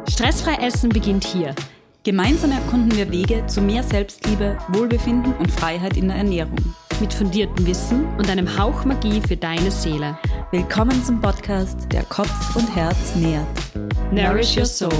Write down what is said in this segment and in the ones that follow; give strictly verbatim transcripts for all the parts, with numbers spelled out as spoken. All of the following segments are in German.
Stressfrei Essen beginnt hier. Gemeinsam erkunden wir Wege zu mehr Selbstliebe, Wohlbefinden und Freiheit in der Ernährung. Mit fundiertem Wissen und einem Hauch Magie für deine Seele. Willkommen zum Podcast, der Kopf und Herz nährt. Nourish your soul.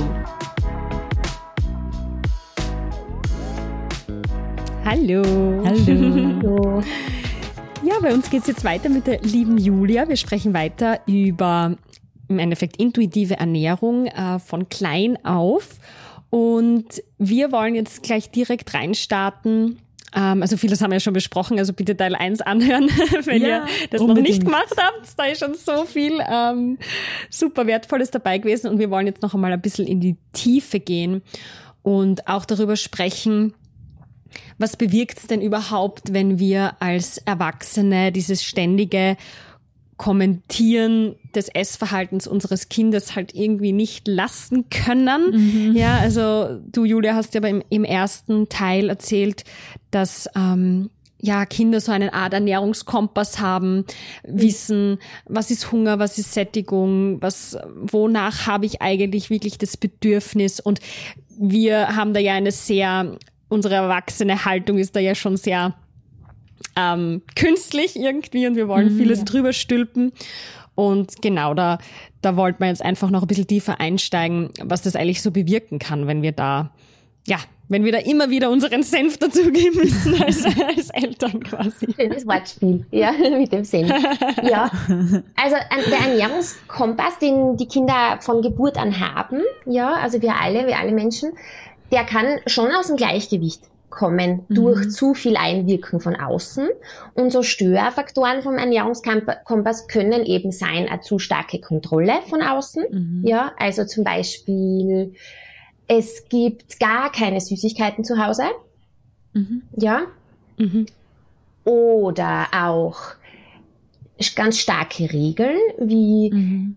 Hallo. Hallo. Ja, bei uns geht es jetzt weiter mit der lieben Julia. Wir sprechen weiter über im Endeffekt intuitive Ernährung äh, von klein auf. Und wir wollen jetzt gleich direkt reinstarten. Ähm, also vieles haben wir ja schon besprochen, also bitte Teil eins anhören, wenn ja, ihr das unbedingt noch nicht gemacht habt. Da ist schon so viel ähm, super Wertvolles dabei gewesen. Und wir wollen jetzt noch einmal ein bisschen in die Tiefe gehen und auch darüber sprechen, was bewirkt es denn überhaupt, wenn wir als Erwachsene dieses ständige Kommentieren des Essverhaltens unseres Kindes halt irgendwie nicht lassen können. Mhm. Ja, also du, Julia, hast ja aber im, im ersten Teil erzählt, dass ähm, ja Kinder so eine Art Ernährungskompass haben, wissen, was ist Hunger, was ist Sättigung, was, wonach habe ich eigentlich wirklich das Bedürfnis. Und wir haben da ja eine sehr, unsere erwachsene Haltung ist da ja schon sehr Ähm, künstlich irgendwie und wir wollen mhm, vieles ja. drüber stülpen. Und genau, da, da wollten wir jetzt einfach noch ein bisschen tiefer einsteigen, was das eigentlich so bewirken kann, wenn wir da, ja, wenn wir da immer wieder unseren Senf dazugeben müssen als, als Eltern quasi. Schönes Wortspiel, ja, mit dem Senf. Ja, also der Ernährungskompass, den die Kinder von Geburt an haben, ja, also wir alle, wir alle Menschen, der kann schon aus dem Gleichgewicht kommen durch mhm. zu viel Einwirken von außen. Und so Störfaktoren vom Ernährungskompass können eben sein, eine zu starke Kontrolle von außen. Mhm. Ja, also zum Beispiel, es gibt gar keine Süßigkeiten zu Hause. Mhm. Ja. Mhm. Oder auch ganz starke Regeln, wie mhm.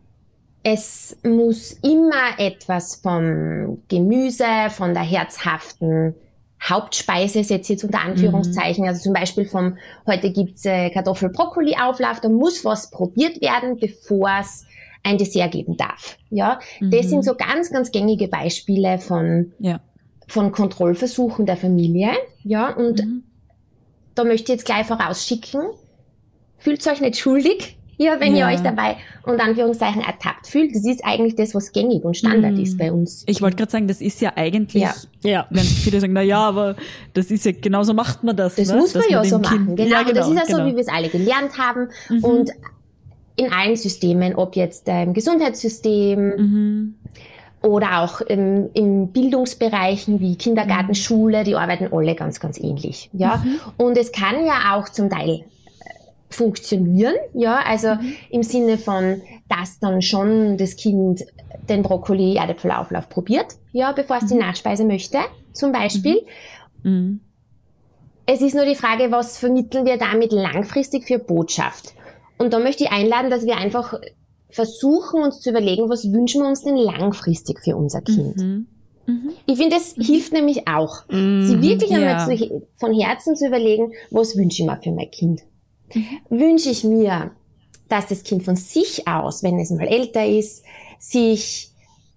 es muss immer etwas vom Gemüse, von der herzhaften Hauptspeise, setze ich jetzt unter Anführungszeichen, mhm. also zum Beispiel vom, heute gibt's äh, Kartoffel-Brokkoli-Auflauf, da muss was probiert werden, bevor es ein Dessert geben darf. Ja, mhm. das sind so ganz, ganz gängige Beispiele von, ja. von Kontrollversuchen der Familie. Ja, und mhm. da möchte ich jetzt gleich vorausschicken, fühlt euch nicht schuldig, ja, wenn ja. ihr euch dabei unter Anführungszeichen ertappt fühlt. Das ist eigentlich das, was gängig und Standard mm. ist bei uns. Ich wollte gerade sagen, das ist ja eigentlich, ja. ja. wenn viele sagen, na ja, aber das ist ja, genau so macht man das. Das ne? muss man Dass ja man so machen, kind, genau. Ja, genau. Das ist ja genau. so, wie wir es alle gelernt haben. Mhm. Und in allen Systemen, ob jetzt im Gesundheitssystem mhm. oder auch im, im Bildungsbereichen wie Kindergarten, mhm. Schule, die arbeiten alle ganz, ganz ähnlich. Ja, mhm. Und es kann ja auch zum Teil funktionieren, ja, also mhm. im Sinne von, dass dann schon das Kind den Brokkoli-Erdäpfelauflauf probiert, ja, bevor es mhm. die Nachspeise möchte, zum Beispiel. Mhm. Es ist nur die Frage, was vermitteln wir damit langfristig für Botschaft? Und da möchte ich einladen, dass wir einfach versuchen, uns zu überlegen, was wünschen wir uns denn langfristig für unser Kind? Mhm. Mhm. Ich finde, das mhm. hilft nämlich auch, mhm. sie wirklich ja. einmal zu, von Herzen zu überlegen, was wünsche ich mir für mein Kind? Mhm. Wünsche ich mir, dass das Kind von sich aus, wenn es mal älter ist, sich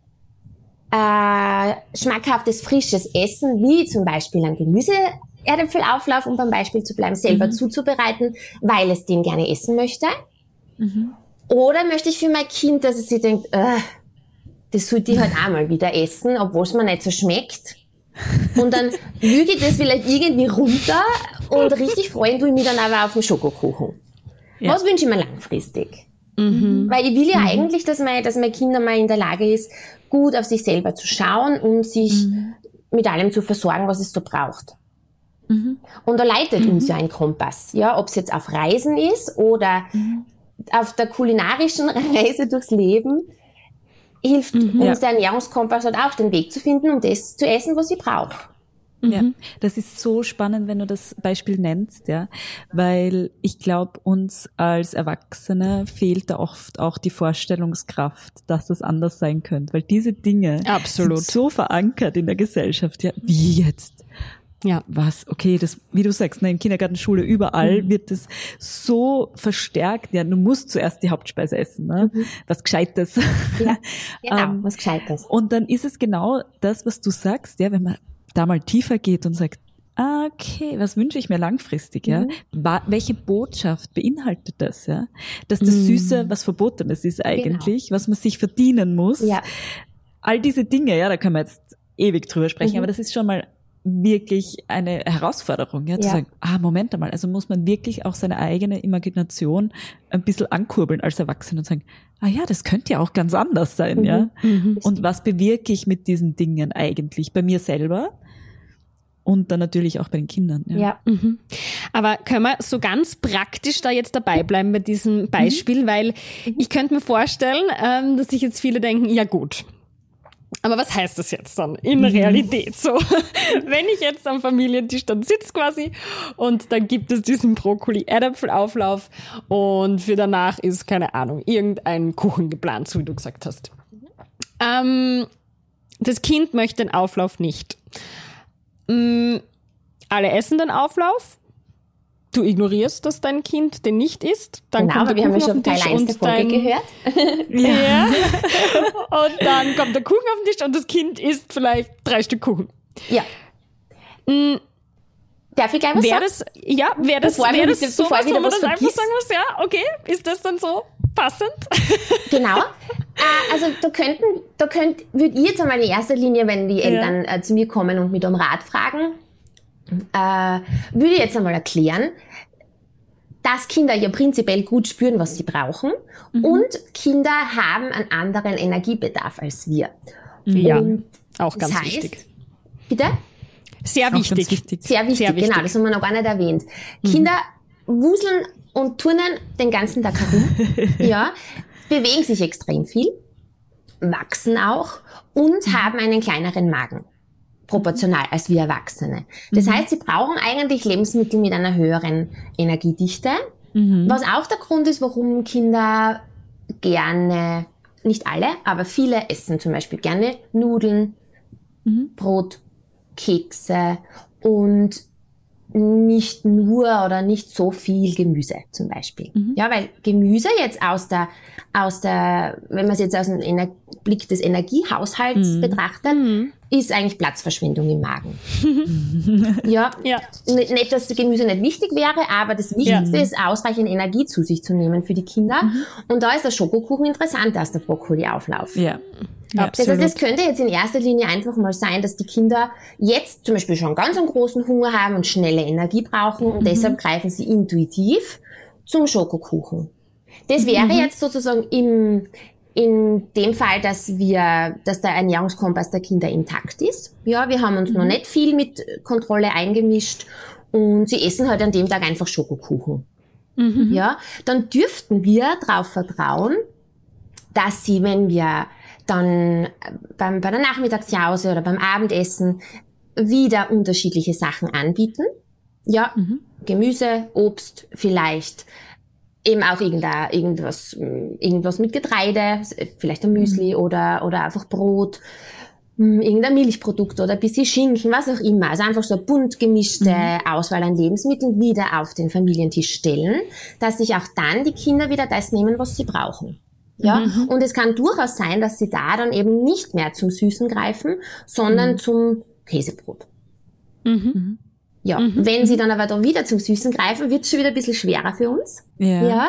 äh, schmackhaftes, frisches Essen, wie zum Beispiel ein Gemüse-Erdäpfelauflauf, um beim Beispiel zu bleiben, selber mhm. zuzubereiten, weil es den gerne essen möchte? Mhm. Oder möchte ich für mein Kind, dass es sich denkt, äh, das sollte ich halt auch mal wieder essen, obwohl es mir nicht so schmeckt? Und dann lüge ich das vielleicht irgendwie runter und richtig freuen tue ich mich dann aber auf den Schokokuchen. Ja. Was wünsche ich mir langfristig? Mhm. Weil ich will ja mhm. eigentlich, dass mein, dass mein Kind einmal in der Lage ist, gut auf sich selber zu schauen und sich mhm. mit allem zu versorgen, was es so braucht. Mhm. Und da leitet mhm. uns ja ein Kompass. Ja, ob es jetzt auf Reisen ist oder mhm. auf der kulinarischen Reise durchs Leben, hilft mhm, uns ja. der Ernährungskompass halt auch, den Weg zu finden, um das zu essen, was ich brauche. Ja, das ist so spannend, wenn du das Beispiel nennst, ja, weil ich glaube, uns als Erwachsene fehlt da oft auch die Vorstellungskraft, dass das anders sein könnte, weil diese Dinge Absolut. sind so verankert in der Gesellschaft, ja, wie jetzt Ja. Was, okay, das, wie du sagst, ne, im Kindergarten, Schule, überall mhm. wird das so verstärkt. Ja, du musst zuerst die Hauptspeise essen, ne? Mhm. Was Gescheites. Ja, genau, ähm, was Gescheites. Und dann ist es genau das, was du sagst, ja, wenn man da mal tiefer geht und sagt, okay, was wünsche ich mir langfristig, ja? Mhm. Welche Botschaft beinhaltet das, ja? Dass das Süße was Verbotenes ist eigentlich, genau. was man sich verdienen muss. Ja. All diese Dinge, ja, da können wir jetzt ewig drüber sprechen, mhm. aber das ist schon mal wirklich eine Herausforderung, ja, zu ja. sagen, ah, Moment einmal, also muss man wirklich auch seine eigene Imagination ein bisschen ankurbeln als Erwachsene und sagen, ah ja, das könnte ja auch ganz anders sein, mhm. ja. Mhm. Und was bewirke ich mit diesen Dingen eigentlich bei mir selber? Und dann natürlich auch bei den Kindern. Ja. ja. Mhm. Aber können wir so ganz praktisch da jetzt dabei bleiben bei diesem Beispiel, mhm. weil ich könnte mir vorstellen, ähm, dass sich jetzt viele denken, ja gut, aber was heißt das jetzt dann in der Realität so? Wenn ich jetzt am Familientisch dann sitze quasi und dann gibt es diesen Brokkoli-Erdäpfelauflauf und für danach ist, keine Ahnung, irgendein Kuchen geplant, so wie du gesagt hast. Mhm. Ähm, das Kind möchte den Auflauf nicht. Ähm, alle essen den Auflauf. Du ignorierst, dass dein Kind den nicht isst. Dann genau, kommt der wir Kuchen haben ja schon auf den Tisch Teil eins der Folge dein, gehört. ja. Und dann kommt der Kuchen auf den Tisch und das Kind isst vielleicht drei Stück Kuchen. Ja. Mhm. Darf ich gleich was wär sagen? Das, ja, wäre das, wär das so was, wo man dann einfach sagen muss, ja, okay, ist das dann so passend? Genau. Äh, also da könnten, da könnt, würde ich jetzt einmal in erster Linie, wenn die Eltern ja. äh, zu mir kommen und mich um Rat fragen, äh, würde ich jetzt einmal erklären, dass Kinder ja prinzipiell gut spüren, was sie brauchen mhm. und Kinder haben einen anderen Energiebedarf als wir. Ja, und auch ganz das heißt, wichtig. Bitte? Sehr wichtig. wichtig. Sehr wichtig, Sehr wichtig, genau, das haben wir noch gar nicht erwähnt. Mhm. Kinder wuseln und turnen den ganzen Tag herum, ja, bewegen sich extrem viel, wachsen auch und mhm. haben einen kleineren Magen. Proportional als wir Erwachsene. Das mhm. heißt, sie brauchen eigentlich Lebensmittel mit einer höheren Energiedichte, mhm. was auch der Grund ist, warum Kinder gerne, nicht alle, aber viele essen zum Beispiel gerne Nudeln, mhm. Brot, Kekse und nicht nur oder nicht so viel Gemüse zum Beispiel. Mhm. Ja, weil Gemüse jetzt aus der, aus der, wenn man es jetzt aus dem Ener- Blick des Energiehaushalts mhm. betrachtet, mhm. ist eigentlich Platzverschwendung im Magen. ja, ja. N- nicht, dass das Gemüse nicht wichtig wäre, aber das Wichtigste ja. ist, ausreichend Energie zu sich zu nehmen für die Kinder. Mhm. Und da ist der Schokokuchen interessanter als der Brokkoli-Auflauf. Ja. Ja, das heißt, es könnte jetzt in erster Linie einfach mal sein, dass die Kinder jetzt zum Beispiel schon ganz einen großen Hunger haben und schnelle Energie brauchen und mhm. deshalb greifen sie intuitiv zum Schokokuchen. Das wäre mhm. jetzt sozusagen im, in dem Fall, dass wir, dass der Ernährungskompass der Kinder intakt ist. Ja, wir haben uns mhm. noch nicht viel mit Kontrolle eingemischt und sie essen halt an dem Tag einfach Schokokuchen. Mhm. Ja, dann dürften wir darauf vertrauen, dass sie, wenn wir dann beim, bei der Nachmittagspause oder beim Abendessen wieder unterschiedliche Sachen anbieten. Ja, mhm. Gemüse, Obst, vielleicht eben auch irgendein, irgendwas, irgendwas mit Getreide, vielleicht ein Müsli mhm. oder, oder einfach Brot, irgendein Milchprodukt oder ein bisschen Schinken, was auch immer. Also einfach so eine bunt gemischte mhm. Auswahl an Lebensmitteln wieder auf den Familientisch stellen, dass sich auch dann die Kinder wieder das nehmen, was sie brauchen. Ja, mhm. und es kann durchaus sein, dass sie da dann eben nicht mehr zum Süßen greifen, sondern mhm. zum Käsebrot. Mhm. Ja, mhm. wenn sie dann aber da wieder zum Süßen greifen, wird es schon wieder ein bisschen schwerer für uns. Ja. Ja.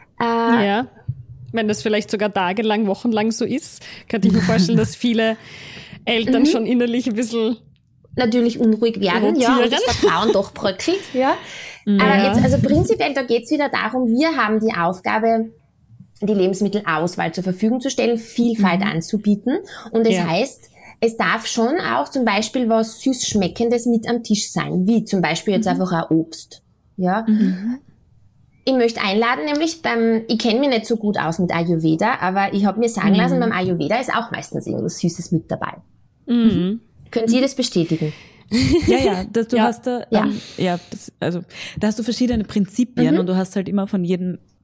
Äh, ja. Wenn das vielleicht sogar tagelang, wochenlang so ist, kann ich mir vorstellen, dass viele Eltern mhm. schon innerlich ein bisschen natürlich unruhig werden, ja, und das Vertrauen doch bröckelt. Ja. ja. Aber jetzt, also prinzipiell, da geht es wieder darum, wir haben die Aufgabe, die Lebensmittelauswahl zur Verfügung zu stellen, Vielfalt mhm. anzubieten. Und das ja. heißt, es darf schon auch zum Beispiel was süß Schmeckendes mit am Tisch sein, wie zum Beispiel jetzt mhm. einfach ein Obst. Ja. Mhm. Ich möchte einladen, nämlich beim, ich kenne mich nicht so gut aus mit Ayurveda, aber ich habe mir sagen lassen, mhm. beim Ayurveda ist auch meistens irgendwas Süßes mit dabei. Mhm. Können Sie das bestätigen? Ja, ja, das, du ja. hast da, ja, ähm, ja das, also, da hast du verschiedene Prinzipien mhm. und du hast halt immer von jedem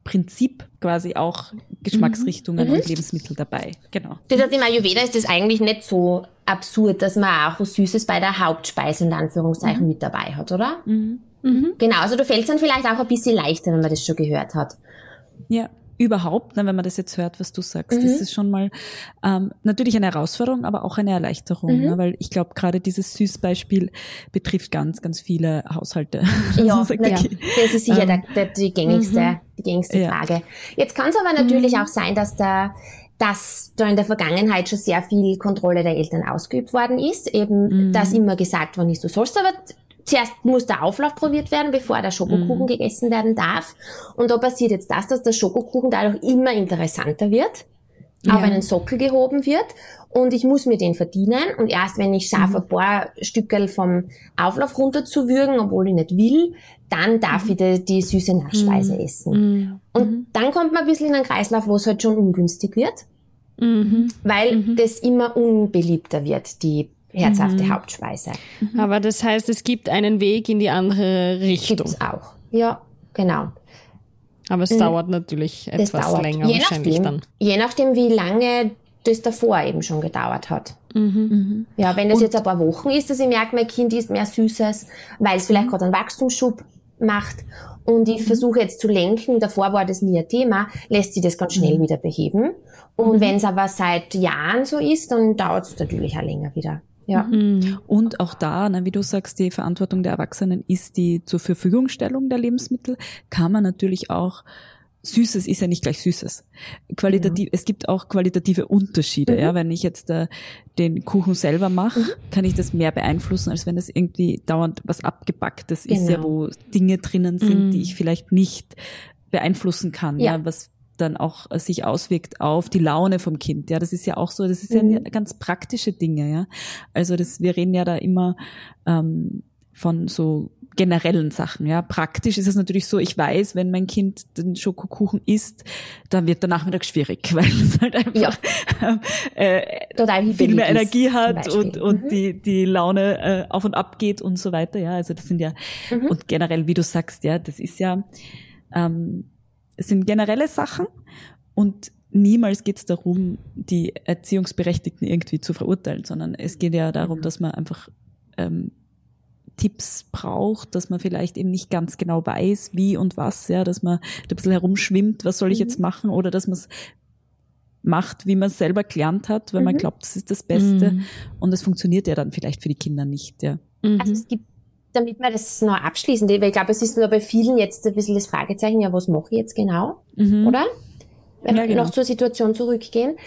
Prinzip quasi auch Geschmacksrichtungen mhm. und Lebensmittel dabei. Genau. Das heißt, im Ayurveda ist das eigentlich nicht so absurd, dass man auch was Süßes bei der Hauptspeise in Anführungszeichen mhm. mit dabei hat, oder? Mhm. Mhm. Genau, also da fällt es dann vielleicht auch ein bisschen leichter, wenn man das schon gehört hat. Ja, überhaupt, ne, wenn man das jetzt hört, was du sagst. Mhm. Das ist schon mal ähm, natürlich eine Herausforderung, aber auch eine Erleichterung, Mhm. ne, weil ich glaube, gerade dieses Süßbeispiel betrifft ganz, ganz viele Haushalte. Ja, sagt, ja. okay. Das ist sicher ähm, der, der, die gängigste, mhm. die gängigste Ja. Frage. Jetzt kann es aber natürlich Mhm. auch sein, dass da dass da in der Vergangenheit schon sehr viel Kontrolle der Eltern ausgeübt worden ist. Eben, Mhm. dass immer gesagt worden ist, du sollst aber zuerst muss der Auflauf probiert werden, bevor der Schokokuchen Mhm. gegessen werden darf. Und da passiert jetzt das, dass der Schokokuchen dadurch immer interessanter wird, Ja. auf einen Sockel gehoben wird und ich muss mir den verdienen und erst wenn ich schaffe, Mhm. ein paar Stückel vom Auflauf runterzuwürgen, obwohl ich nicht will, dann darf Mhm. ich die, die süße Nachspeise Mhm. essen. Mhm. Und Mhm. dann kommt man ein bisschen in einen Kreislauf, wo es halt schon ungünstig wird, Mhm. weil Mhm. das immer unbeliebter wird, die herzhafte Mhm. Hauptspeise. Aber das heißt, es gibt einen Weg in die andere Richtung. Gibt's auch. Ja, genau. Aber es Mhm. dauert natürlich Das etwas dauert. länger Je wahrscheinlich nachdem, dann. je nachdem, wie lange das davor eben schon gedauert hat. Mhm. Mhm. Ja, wenn das Und- jetzt ein paar Wochen ist, dass ich merke, mein Kind isst mehr Süßes, weil es vielleicht gerade einen Wachstumsschub macht und ich versuche jetzt zu lenken, davor war das nie ein Thema, lässt sich das ganz schnell Mhm. wieder beheben. Und Mhm. wenn es aber seit Jahren so ist, dann dauert es natürlich auch länger wieder. Ja. Mhm. Und auch da, ne, wie du sagst, die Verantwortung der Erwachsenen ist die zur Verfügungstellung der Lebensmittel, kann man natürlich auch Süßes ist ja nicht gleich Süßes. Qualitativ, es gibt auch qualitative Unterschiede. Mhm. Ja, wenn ich jetzt äh, den Kuchen selber mache, Mhm. kann ich das mehr beeinflussen, als wenn das irgendwie dauernd was Abgebacktes ist, ja, Genau. wo Dinge drinnen sind, Mhm. die ich vielleicht nicht beeinflussen kann. Ja, Ja. was dann auch äh, sich auswirkt auf die Laune vom Kind. Ja, das ist ja auch so, das ist Mhm. ja ganz praktische Dinge. Ja, also das, wir reden ja da immer ähm, von so generellen Sachen, ja. Praktisch ist es natürlich so, ich weiß, wenn mein Kind den Schokokuchen isst, dann wird der Nachmittag schwierig, weil es halt einfach äh, Total viel hibbelig mehr ist, Energie zum hat Beispiel. und, und Mhm. die, die Laune äh, auf und ab geht und so weiter, ja. Also das sind ja, Mhm. und generell, wie du sagst, ja, das ist ja, ähm, es sind generelle Sachen und niemals geht es darum, die Erziehungsberechtigten irgendwie zu verurteilen, sondern es geht ja darum, Mhm. dass man einfach ähm, Tipps braucht, dass man vielleicht eben nicht ganz genau weiß, wie und was, ja, dass man da ein bisschen herumschwimmt, was soll ich Mhm. jetzt machen, oder dass man es macht, wie man es selber gelernt hat, weil man Mhm. glaubt, das ist das Beste, Mhm. und es funktioniert ja dann vielleicht für die Kinder nicht, ja. Mhm. Also es gibt, damit wir das noch abschließen, weil ich glaube, es ist nur bei vielen jetzt ein bisschen das Fragezeichen, ja, was mache ich jetzt genau, Mhm. oder? Wenn Ja, wir genau. noch zur Situation zurückgehen.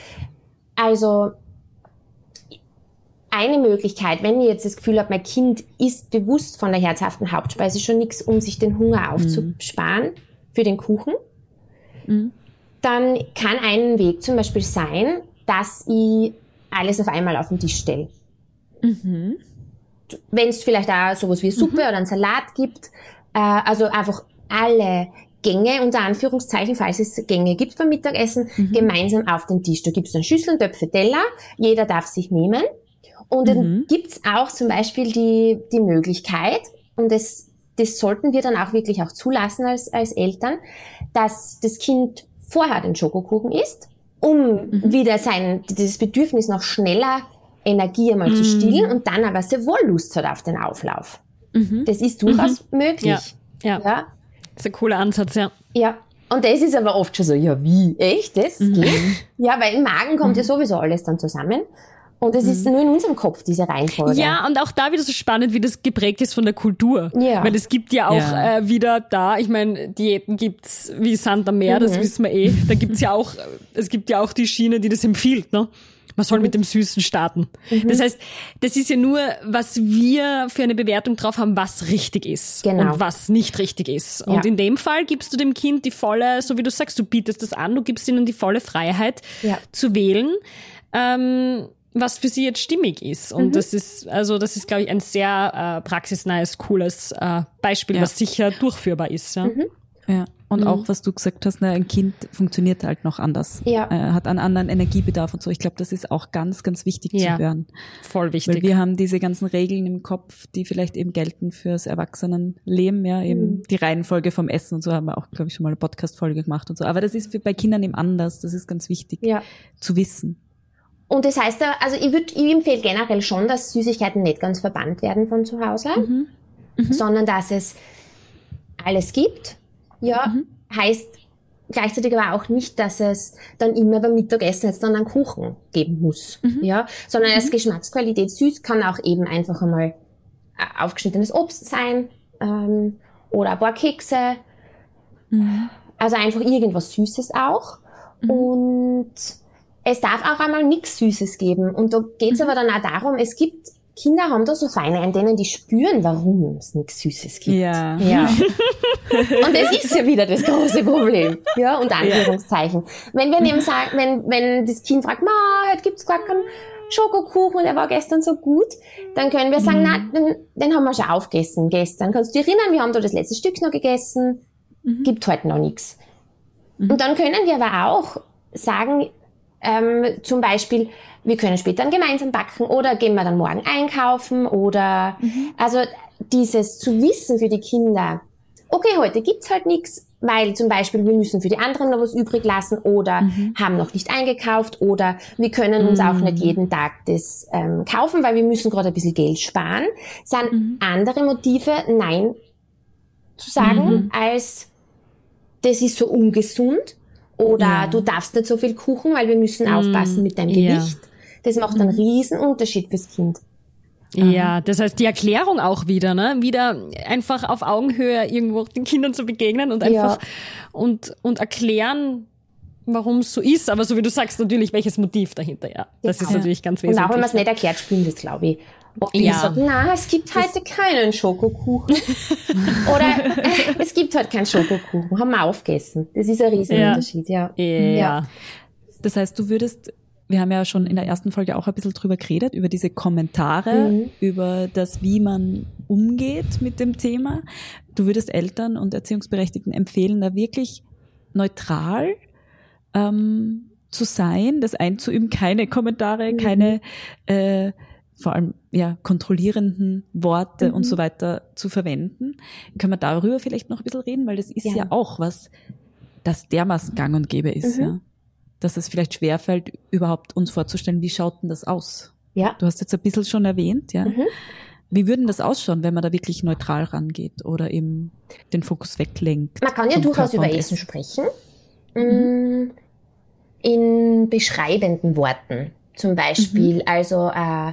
Also eine Möglichkeit, wenn ich jetzt das Gefühl habe, mein Kind isst bewusst von der herzhaften Hauptspeise schon nichts, um sich den Hunger aufzusparen für den Kuchen, Mhm. dann kann ein Weg zum Beispiel sein, dass ich alles auf einmal auf den Tisch stelle. Mhm. Wenn es vielleicht auch sowas wie Suppe oder einen Salat gibt, äh, also einfach alle Gänge, unter Anführungszeichen, falls es Gänge gibt beim Mittagessen, Mhm. gemeinsam auf den Tisch. Da gibt es dann Schüsseln, Töpfe, Teller, jeder darf sich nehmen. Und dann Mhm. gibt's auch zum Beispiel die, die Möglichkeit, und das, das sollten wir dann auch wirklich auch zulassen als, als Eltern, dass das Kind vorher den Schokokuchen isst, um Mhm. wieder sein, dieses Bedürfnis noch schneller Energie einmal zu Mhm. stillen und dann aber sehr wohl Lust hat auf den Auflauf. Mhm. Das ist durchaus möglich. Ja. Ja. Das ist ein cooler Ansatz, ja. Ja. Und das ist aber oft schon so, ja wie, echt, das Mhm. geht? Ja, weil im Magen kommt ja sowieso alles dann zusammen. Und es ist nur in unserem Kopf, diese Reihenfolge. Ja, und auch da wieder so spannend, wie das geprägt ist von der Kultur. Ja. Weil es gibt ja auch Ja. äh, wieder da, ich meine, Diäten gibt's wie Sand am Meer, das Mhm. wissen wir eh. Da gibt's ja auch, es gibt ja auch die Schiene, die das empfiehlt, ne? Man soll mit dem Süßen starten. Das heißt, das ist ja nur, was wir für eine Bewertung drauf haben, was richtig ist Genau. und was nicht richtig ist. Und Ja. in dem Fall gibst du dem Kind die volle, so wie du sagst, du bietest das an, du gibst ihnen die volle Freiheit Ja. zu wählen, ähm, was für sie jetzt stimmig ist. Und das ist, also das ist, glaube ich, ein sehr äh, praxisnahes, cooles äh, Beispiel, Ja. was sicher durchführbar ist. Ja. Mhm. Ja. Und Mhm. auch, was du gesagt hast, ne, ein Kind funktioniert halt noch anders. Ja. Äh, hat einen anderen Energiebedarf und so. Ich glaube, das ist auch ganz, ganz wichtig Ja. zu hören. Voll wichtig. Weil wir haben diese ganzen Regeln im Kopf, die vielleicht eben gelten fürs Erwachsenenleben, ja, eben Mhm. die Reihenfolge vom Essen und so, haben wir auch, glaube ich, schon mal eine Podcast-Folge gemacht und so. Aber das ist für, bei Kindern eben anders. Das ist ganz wichtig Ja. zu wissen. Und das heißt, ja, also ich, würd, ich empfehle generell schon, dass Süßigkeiten nicht ganz verbannt werden von zu Hause, Mhm. Mhm. sondern dass es alles gibt. Ja, Mhm. heißt gleichzeitig aber auch nicht, dass es dann immer beim Mittagessen jetzt dann einen Kuchen geben muss. Mhm. Ja, sondern als Mhm. Geschmacksqualität süß kann auch eben einfach einmal äh, aufgeschnittenes Obst sein ähm, oder ein paar Kekse. Mhm. Also einfach irgendwas Süßes auch. Mhm. Und es darf auch einmal nichts Süßes geben. Und da geht's Mhm. aber dann auch darum, es gibt, Kinder haben da so Feine an denen, die spüren, warum es nichts Süßes gibt. Ja. Ja. Und das ist ja wieder das große Problem. Ja, unter Anführungszeichen. Wenn wir eben sagen, wenn, wenn das Kind fragt, Ma, heute gibt's gar keinen Schokokuchen, der war gestern so gut, dann können wir sagen, Mhm. na, den, den haben wir schon aufgegessen gestern. Kannst du dich erinnern, wir haben da das letzte Stück noch gegessen, Mhm. gibt heute noch nichts. Mhm. Und dann können wir aber auch sagen, ähm, zum Beispiel, wir können später dann gemeinsam backen oder gehen wir dann morgen einkaufen oder, Mhm. also dieses zu wissen für die Kinder, okay, heute gibt's halt nichts, weil zum Beispiel wir müssen für die anderen noch was übrig lassen oder Mhm. haben noch nicht eingekauft oder wir können uns auch Mhm. nicht jeden Tag das ähm, kaufen, weil wir müssen gerade ein bisschen Geld sparen, sind Mhm. andere Motive, Nein zu sagen, Mhm. als das ist so ungesund oder Ja. du darfst nicht so viel Kuchen, weil wir müssen Mm, aufpassen mit deinem ja. Gewicht. Das macht einen riesen Unterschied fürs Kind. Ja, das heißt, die Erklärung auch wieder, ne? Wieder einfach auf Augenhöhe irgendwo den Kindern zu begegnen und einfach Ja. und, und erklären, warum es so ist. Aber so wie du sagst, natürlich, welches Motiv dahinter, ja. Das Ja. ist natürlich ganz Und wesentlich. auch wenn man es nicht erklärt, spüren das, glaube ich. Ob die Ja. sagen, na, es gibt heute keinen Schokokuchen. Oder äh, es gibt heute keinen Schokokuchen, haben wir aufgegessen. Das ist ein Riesenunterschied, ja. Ja. Ja. Das heißt, du würdest, wir haben ja schon in der ersten Folge auch ein bisschen drüber geredet, über diese Kommentare, Mhm. über das, wie man umgeht mit dem Thema. Du würdest Eltern und Erziehungsberechtigten empfehlen, da wirklich neutral ähm, zu sein, das einzuüben, keine Kommentare, Mhm. keine äh, vor allem ja kontrollierenden Worte Mhm. und so weiter zu verwenden. Können wir darüber vielleicht noch ein bisschen reden, weil das ist Ja. ja auch was, das dermaßen gang und gäbe ist, Mhm. ja. Dass es vielleicht schwerfällt, überhaupt uns vorzustellen, wie schaut denn das aus? Ja. Du hast jetzt ein bisschen schon erwähnt, ja. Mhm. Wie würden das ausschauen, wenn man da wirklich neutral rangeht oder eben den Fokus weglenkt? Man kann ja vom durchaus Körper über und Essen sprechen. Mm, In beschreibenden Worten. Zum Beispiel, also äh,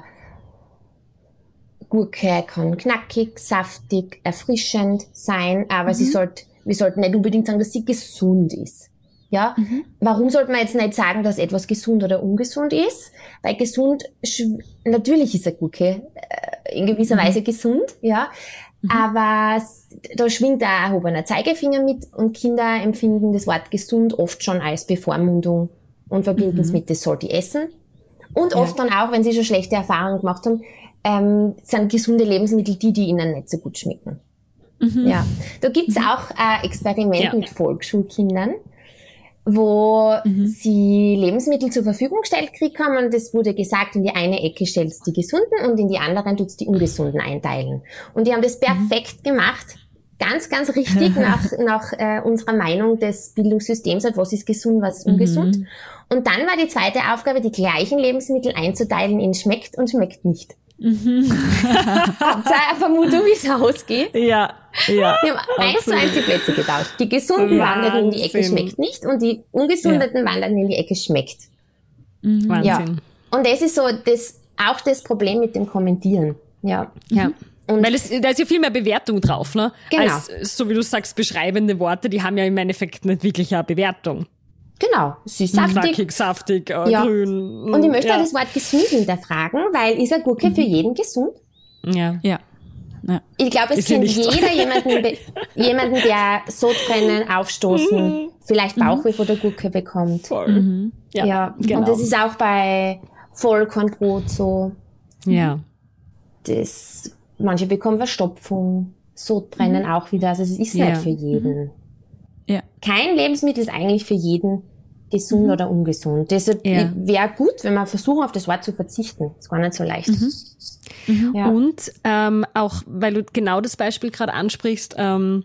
Gurke kann knackig, saftig, erfrischend sein, aber sie Mhm. sollte, wir sollten nicht unbedingt sagen, dass sie gesund ist. Ja? Mhm. Warum sollte man jetzt nicht sagen, dass etwas gesund oder ungesund ist? Weil gesund, schw- natürlich ist eine Gurke äh, in gewisser Mhm. Weise gesund, ja. Mhm. Aber s- da schwingt ein erhobener Zeigefinger mit und Kinder empfinden das Wort gesund oft schon als Bevormundung und verbinden es Mhm. mit, das sollte ich essen. Und Ja. oft dann auch, wenn sie schon schlechte Erfahrungen gemacht haben, ähm, sind gesunde Lebensmittel die, die ihnen nicht so gut schmecken. Mhm. Ja, da gibt's auch ein Experiment Ja. mit Volksschulkindern, wo Mhm. sie Lebensmittel zur Verfügung gestellt gekriegt haben und es wurde gesagt, in die eine Ecke stellt's die gesunden und in die anderen tut's die ungesunden einteilen. Und die haben das perfekt gemacht, ganz, ganz richtig nach, nach äh, unserer Meinung des Bildungssystems, halt, was ist gesund, was ist ungesund. Mhm. Und dann war die zweite Aufgabe, die gleichen Lebensmittel einzuteilen in schmeckt und schmeckt nicht. Mhm. Habt ihr eine Vermutung, wie es ausgeht? Ja, ja. Die haben eins zu eins die Plätze getauscht. Die gesunden wandern in die Ecke Wahnsinn. schmeckt nicht und die ungesundeten wandern in die Ecke schmeckt. Mhm. Wahnsinn. Und das ist so das, auch das Problem mit dem Kommentieren. Ja. Ja. Und Weil es, da ist ja viel mehr Bewertung drauf, ne? Genau. Als, so wie du sagst, beschreibende Worte, die haben ja im Endeffekt nicht wirklich eine Bewertung. genau, es ist saftig. Knackig, saftig, äh, Ja. grün. Und ich möchte ja. auch das Wort gesund hinterfragen, weil ist eine Gurke für jeden gesund? Ja. Ja. Ja. Ich glaube, es Ist ja kennt nicht so. jeder jemanden, be- jemanden, der Sodbrennen, Aufstoßen, vielleicht Bauchweh vor der Gurke bekommt. Voll. Mhm. Ja, Ja, genau. und das ist auch bei Vollkornbrot so. Ja. Das, manche bekommen Verstopfung, Sodbrennen auch wieder. Also es ist Ja. nicht für jeden. Ja. Kein Lebensmittel ist eigentlich für jeden gesund mhm. oder ungesund. Deshalb ja. wäre gut, wenn wir versuchen, auf das Wort zu verzichten. Ist gar nicht so leicht. Mhm. Mhm. Ja. Und ähm, auch, weil du genau das Beispiel gerade ansprichst, ähm,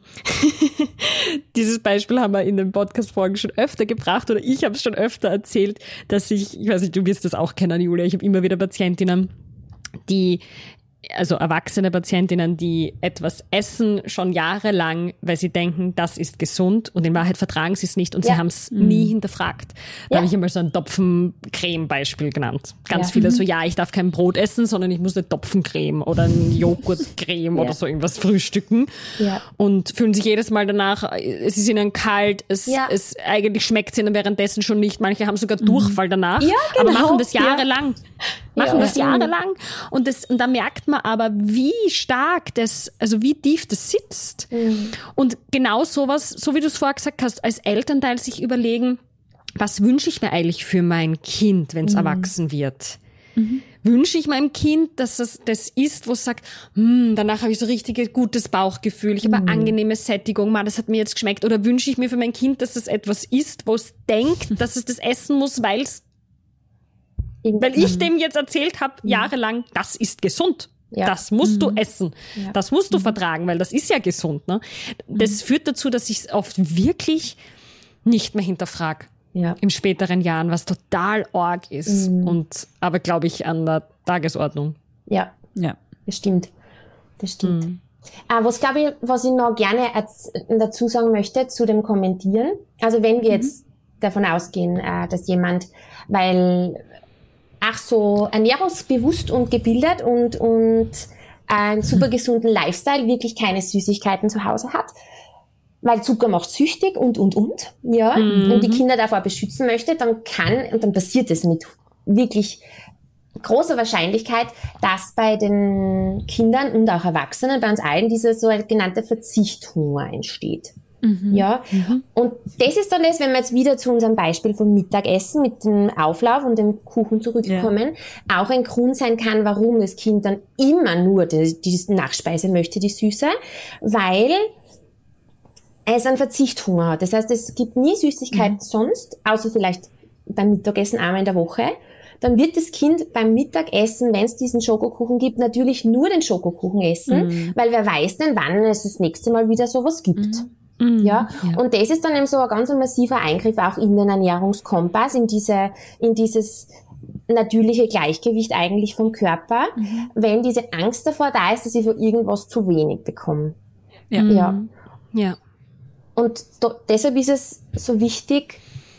dieses Beispiel haben wir in den Podcast-Folgen schon öfter gebracht oder ich habe es schon öfter erzählt, dass ich, ich weiß nicht, du wirst das auch kennen, Julia, ich habe immer wieder Patientinnen, die also erwachsene Patientinnen, die etwas essen, schon jahrelang, weil sie denken, das ist gesund und in Wahrheit vertragen sie es nicht und ja. sie haben es mhm. nie hinterfragt. Da ja. habe ich einmal so ein Topfencreme-Beispiel genannt. Ganz ja. viele mhm. so, ja, ich darf kein Brot essen, sondern ich muss eine Topfencreme oder ein Joghurtcreme ja. oder so irgendwas frühstücken ja. und fühlen sich jedes Mal danach, es ist ihnen kalt, es, ja. es eigentlich schmeckt es ihnen währenddessen schon nicht. Manche haben sogar Durchfall danach, ja, genau. aber machen das jahrelang. Ja. Machen ja. das jahrelang und, das, und da merkt man aber, wie stark das, also wie tief das sitzt. Mhm. Und genau sowas, so wie du es vorher gesagt hast, als Elternteil sich überlegen, was wünsche ich mir eigentlich für mein Kind, wenn es mhm. erwachsen wird? Mhm. Wünsche ich meinem Kind, dass es das ist, wo es sagt, hm, danach habe ich so richtig gutes Bauchgefühl, ich habe eine Mhm. angenehme Sättigung, man, das hat mir jetzt geschmeckt. Oder wünsche ich mir für mein Kind, dass es etwas isst, wo es denkt, dass es das essen muss, weil es Weil ich dem jetzt erzählt habe, jahrelang, das ist gesund. Ja. Das musst mhm. du essen. Ja. Das musst du mhm. vertragen, weil das ist ja gesund. Ne? Das mhm. führt dazu, dass ich es oft wirklich nicht mehr hinterfrage. Ja. In späteren Jahren, was total arg ist. Mhm. Und aber, glaube ich, an der Tagesordnung. Ja, ja. Das stimmt. Das stimmt. Mhm. Äh, was, glaube ich, was ich noch gerne dazu sagen möchte, zu dem Kommentieren. Also wenn wir mhm. jetzt davon ausgehen, äh, dass jemand, weil ach so ernährungsbewusst und gebildet und, und einen super gesunden Lifestyle, wirklich keine Süßigkeiten zu Hause hat, weil Zucker macht süchtig und, und, und, ja, mhm. und die Kinder davor beschützen möchte, dann kann, und dann passiert es mit wirklich großer Wahrscheinlichkeit, dass bei den Kindern und auch Erwachsenen, bei uns allen, dieser so genannte Verzichthunger entsteht. Mhm. Ja, mhm. und das ist dann das, wenn wir jetzt wieder zu unserem Beispiel vom Mittagessen mit dem Auflauf und dem Kuchen zurückkommen, ja. auch ein Grund sein kann, warum das Kind dann immer nur die, die Nachspeise möchte, die Süße, weil es einen Verzichthunger hat. Das heißt, es gibt nie Süßigkeiten mhm. sonst, außer vielleicht beim Mittagessen einmal in der Woche. Dann wird das Kind beim Mittagessen, wenn es diesen Schokokuchen gibt, natürlich nur den Schokokuchen essen, mhm. weil wer weiß denn, wann es das nächste Mal wieder sowas gibt. Mhm. Ja? ja, und das ist dann eben so ein ganz massiver Eingriff auch in den Ernährungskompass, in diese, in dieses natürliche Gleichgewicht eigentlich vom Körper, mhm. wenn diese Angst davor da ist, dass ich für irgendwas zu wenig bekomme. Ja. Ja. ja. Und do, deshalb ist es so wichtig,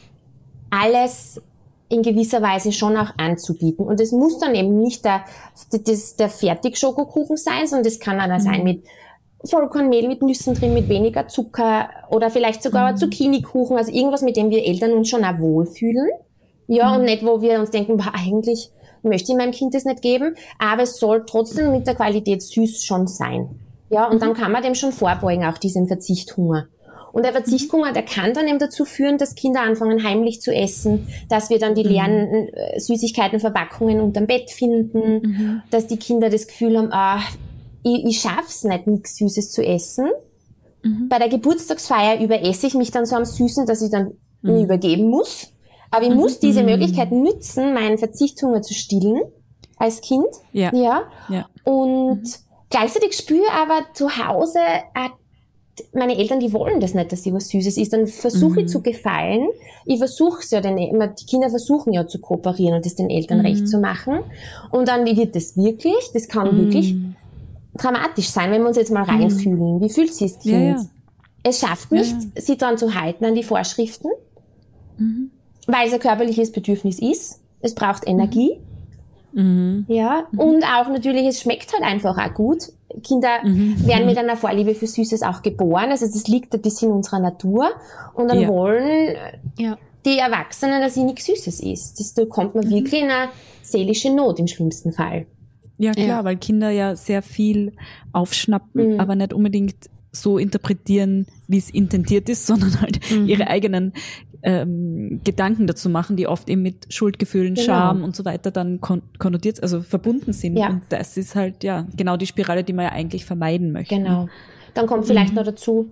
alles in gewisser Weise schon auch anzubieten. Und es muss dann eben nicht der, das, der Fertig-Schokokuchen sein, sondern das kann auch mhm. sein mit Vollkornmehl mit Nüssen drin, mit weniger Zucker oder vielleicht sogar mhm. Zucchini-Kuchen, also irgendwas, mit dem wir Eltern uns schon auch wohlfühlen. Ja, mhm. und nicht, wo wir uns denken, boah, eigentlich möchte ich meinem Kind das nicht geben, aber es soll trotzdem mit der Qualität süß schon sein. Ja, und mhm. dann kann man dem schon vorbeugen, auch diesem Verzichthunger. Und der Verzichthunger, der kann dann eben dazu führen, dass Kinder anfangen heimlich zu essen, dass wir dann die leeren äh, Süßigkeiten, Verpackungen unterm Bett finden, mhm. dass die Kinder das Gefühl haben, ah, ich, ich schaff's nicht, nichts Süßes zu essen. Mhm. Bei der Geburtstagsfeier überesse ich mich dann so am Süßen, dass ich dann mhm. mir übergeben muss. Aber ich mhm. muss diese Möglichkeit nützen, meinen Verzichthunger zu stillen als Kind. Ja. ja. ja. Und mhm. gleichzeitig spüre aber zu Hause, äh, meine Eltern, die wollen das nicht, dass sie was Süßes isst. Dann versuche mhm. ich zu gefallen. Ich versuche es ja, den, die Kinder versuchen ja zu kooperieren und es den Eltern mhm. recht zu machen. Und dann wird das wirklich, das kann mhm. wirklich dramatisch sein, wenn wir uns jetzt mal reinfühlen. Wie fühlt sich das Kind? Ja, ja. Es schafft nicht, ja. sich daran zu halten, an die Vorschriften, mhm. weil es ein körperliches Bedürfnis ist. Es braucht Energie. Mhm. Ja, mhm. und auch natürlich, es schmeckt halt einfach auch gut. Kinder mhm. werden mit einer Vorliebe für Süßes auch geboren. Also das liegt ein bisschen in unserer Natur. Und dann ja. wollen ja. die Erwachsenen, dass sie nichts Süßes isst. Das, da kommt man mhm. wirklich in eine seelische Not im schlimmsten Fall. Ja, klar, ja. weil Kinder ja sehr viel aufschnappen, mhm. aber nicht unbedingt so interpretieren, wie es intendiert ist, sondern halt mhm. ihre eigenen ähm, Gedanken dazu machen, die oft eben mit Schuldgefühlen, genau. Scham und so weiter dann kon- konnotiert, also verbunden sind. Ja. Und das ist halt ja genau die Spirale, die man ja eigentlich vermeiden möchte. Genau. Dann kommt vielleicht mhm. noch dazu,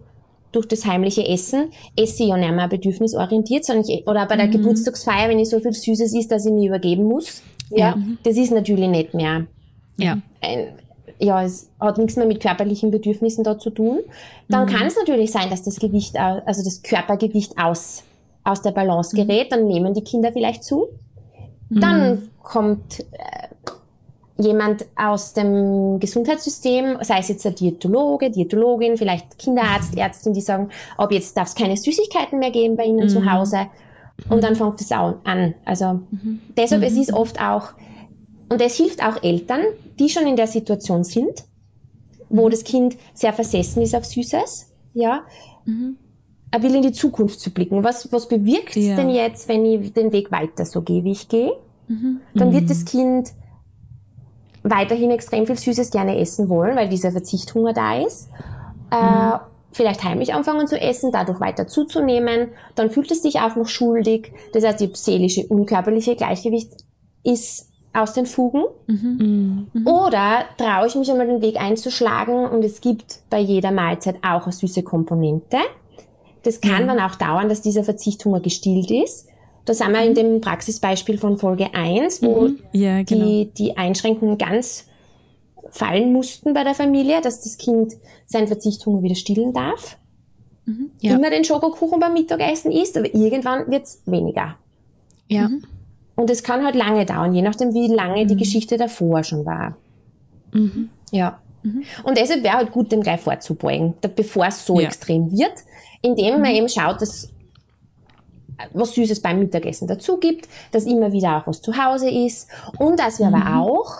durch das heimliche Essen esse ich ja nicht mehr bedürfnisorientiert, sondern ich, oder bei der mhm. Geburtstagsfeier, wenn ich so viel Süßes isst, dass ich mich übergeben muss. Ja, mhm. das ist natürlich nicht mehr. Ja. Ein, ja, es hat nichts mehr mit körperlichen Bedürfnissen da zu tun. Dann mhm. kann es natürlich sein, dass das Gewicht, also das Körpergewicht aus, aus der Balance gerät. Dann nehmen die Kinder vielleicht zu. Mhm. Dann kommt äh, jemand aus dem Gesundheitssystem, sei es jetzt der Diätologe, Diätologin, vielleicht Kinderarzt, Ärztin, die sagen, ab jetzt darf es keine Süßigkeiten mehr geben bei Ihnen mhm. zu Hause. Und dann fängt es auch an. Also mhm. deshalb, mhm. es ist oft auch, und es hilft auch Eltern, die schon in der Situation sind, wo mhm. das Kind sehr versessen ist auf Süßes, ja, mhm. ein bisschen in die Zukunft zu blicken. Was, was bewirkt es ja. denn jetzt, wenn ich den Weg weiter so gehe, wie ich gehe? Mhm. Dann wird das Kind weiterhin extrem viel Süßes gerne essen wollen, weil dieser Verzichthunger da ist. Mhm. Äh, vielleicht heimlich anfangen zu essen, dadurch weiter zuzunehmen. Dann fühlt es sich auch noch schuldig. Das heißt, die seelische und körperliche Gleichgewicht ist aus den Fugen. Mhm. Mhm. Oder traue ich mich einmal den Weg einzuschlagen und es gibt bei jeder Mahlzeit auch eine süße Komponente. Das kann mhm. dann auch dauern, dass dieser Verzichthunger gestillt ist. Da sind wir in dem Praxisbeispiel von Folge eins, wo mhm. ja, genau. die, die Einschränkungen ganz fallen mussten bei der Familie, dass das Kind seinen Verzichthunger wieder stillen darf. Mhm. Ja. Immer den Schokokuchen beim Mittagessen isst, aber irgendwann wird's weniger. Ja. Mhm. Und es kann halt lange dauern, je nachdem, wie lange mhm. die Geschichte davor schon war. Mhm. Ja. Mhm. Und deshalb wäre halt gut, dem gleich vorzubeugen, bevor es so ja. extrem wird, indem mhm. man eben schaut, dass was Süßes beim Mittagessen dazu gibt, dass immer wieder auch was zu Hause ist und dass wir mhm. aber auch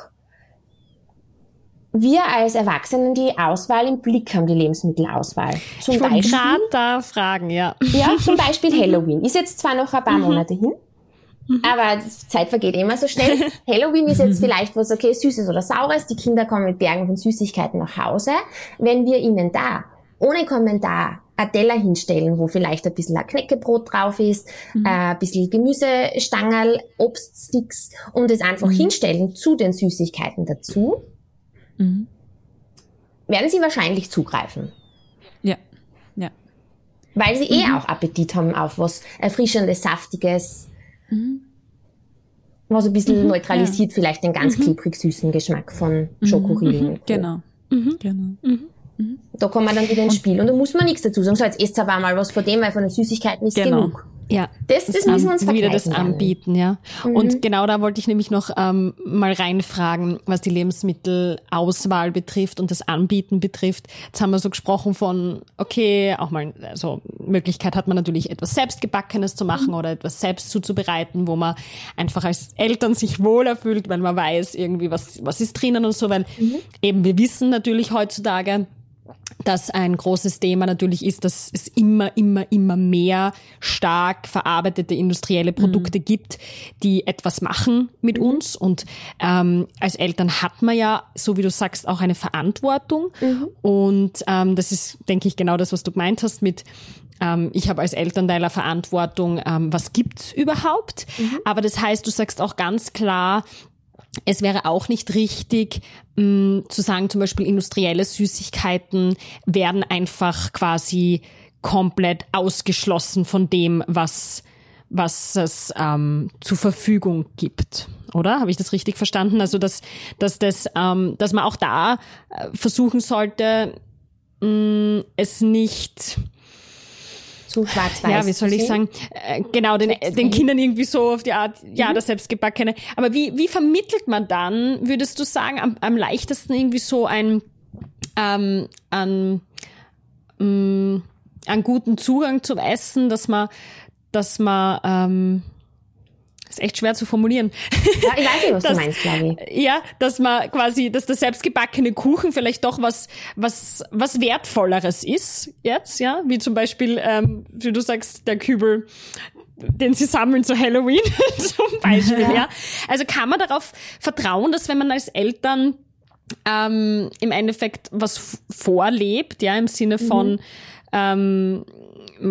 wir als Erwachsenen die Auswahl im Blick haben, die Lebensmittelauswahl. Zum ich wollte gerade da fragen, ja. Ja, zum Beispiel Halloween. Ist jetzt zwar noch ein paar mhm. Monate hin, mhm. aber die Zeit vergeht immer so schnell. Halloween ist jetzt vielleicht was, okay, Süßes oder Saures. Die Kinder kommen mit Bergen von Süßigkeiten nach Hause. Wenn wir ihnen da ohne Kommentar ein Teller hinstellen, wo vielleicht ein bisschen ein Knäckebrot drauf ist, mhm. ein bisschen Gemüsestangerl, Obststicks und es einfach mhm. hinstellen zu den Süßigkeiten dazu, mhm. werden sie wahrscheinlich zugreifen. Ja, ja. Weil sie mhm. eh auch Appetit haben auf was Erfrischendes, Saftiges, mhm. was ein bisschen mhm. neutralisiert ja. vielleicht den ganz mhm. klebrig süßen Geschmack von Schokoriegeln. Mhm. Genau. Mhm. Genau. Mhm. Da kommen wir dann wieder ins Spiel. Und da muss man nichts dazu sagen. So, jetzt esst aber mal was von dem, weil von den Süßigkeiten ist genau. genug. Ja, das, das, das müssen wir uns wieder das anbieten, ja. Mhm. Und genau da wollte ich nämlich noch ähm, mal reinfragen, was die Lebensmittelauswahl betrifft und das Anbieten betrifft. Jetzt haben wir so gesprochen von, okay, auch mal, also Möglichkeit hat man natürlich etwas Selbstgebackenes zu machen mhm. oder etwas selbst zuzubereiten, wo man einfach als Eltern sich wohler fühlt, weil man weiß irgendwie, was, was ist drinnen und so, weil mhm. eben wir wissen natürlich heutzutage, dass ein großes Thema natürlich ist, dass es immer, immer, immer mehr stark verarbeitete industrielle Produkte mhm. gibt, die etwas machen mit mhm. uns. Und ähm, als Eltern hat man ja, so wie du sagst, auch eine Verantwortung. Mhm. Und ähm, das ist, denke ich, genau das, was du gemeint hast mit ähm, ich habe als Elternteil eine Verantwortung, ähm, was gibt's überhaupt? Mhm. Aber das heißt, du sagst auch ganz klar, es wäre auch nicht richtig, mh, zu sagen, zum Beispiel industrielle Süßigkeiten werden einfach quasi komplett ausgeschlossen von dem, was, was es ähm, zur Verfügung gibt. Oder? Habe ich das richtig verstanden? Also, dass, dass, das, ähm, dass man auch da äh, versuchen sollte, mh, es nicht zu schwarz-weiß. Ja, wie soll ich sagen? Äh, genau, den, den Kindern irgendwie so auf die Art, ja, mhm. das Selbstgebackene. Aber wie, wie vermittelt man dann, würdest du sagen, am, am leichtesten irgendwie so ein, ähm, an, ähm, einen guten Zugang zum Essen, dass man, dass man, ähm, ist echt schwer zu formulieren. Ja, ich weiß nicht, was dass, du meinst, glaube ich. Ja, dass man quasi, dass der selbstgebackene Kuchen vielleicht doch was, was, was Wertvolleres ist jetzt, ja, wie zum Beispiel, ähm, wie du sagst, der Kübel, den sie sammeln zu Halloween, zum Beispiel, ja. ja. Also kann man darauf vertrauen, dass wenn man als Eltern ähm, im Endeffekt was vorlebt, ja, im Sinne von, mhm. ähm, man,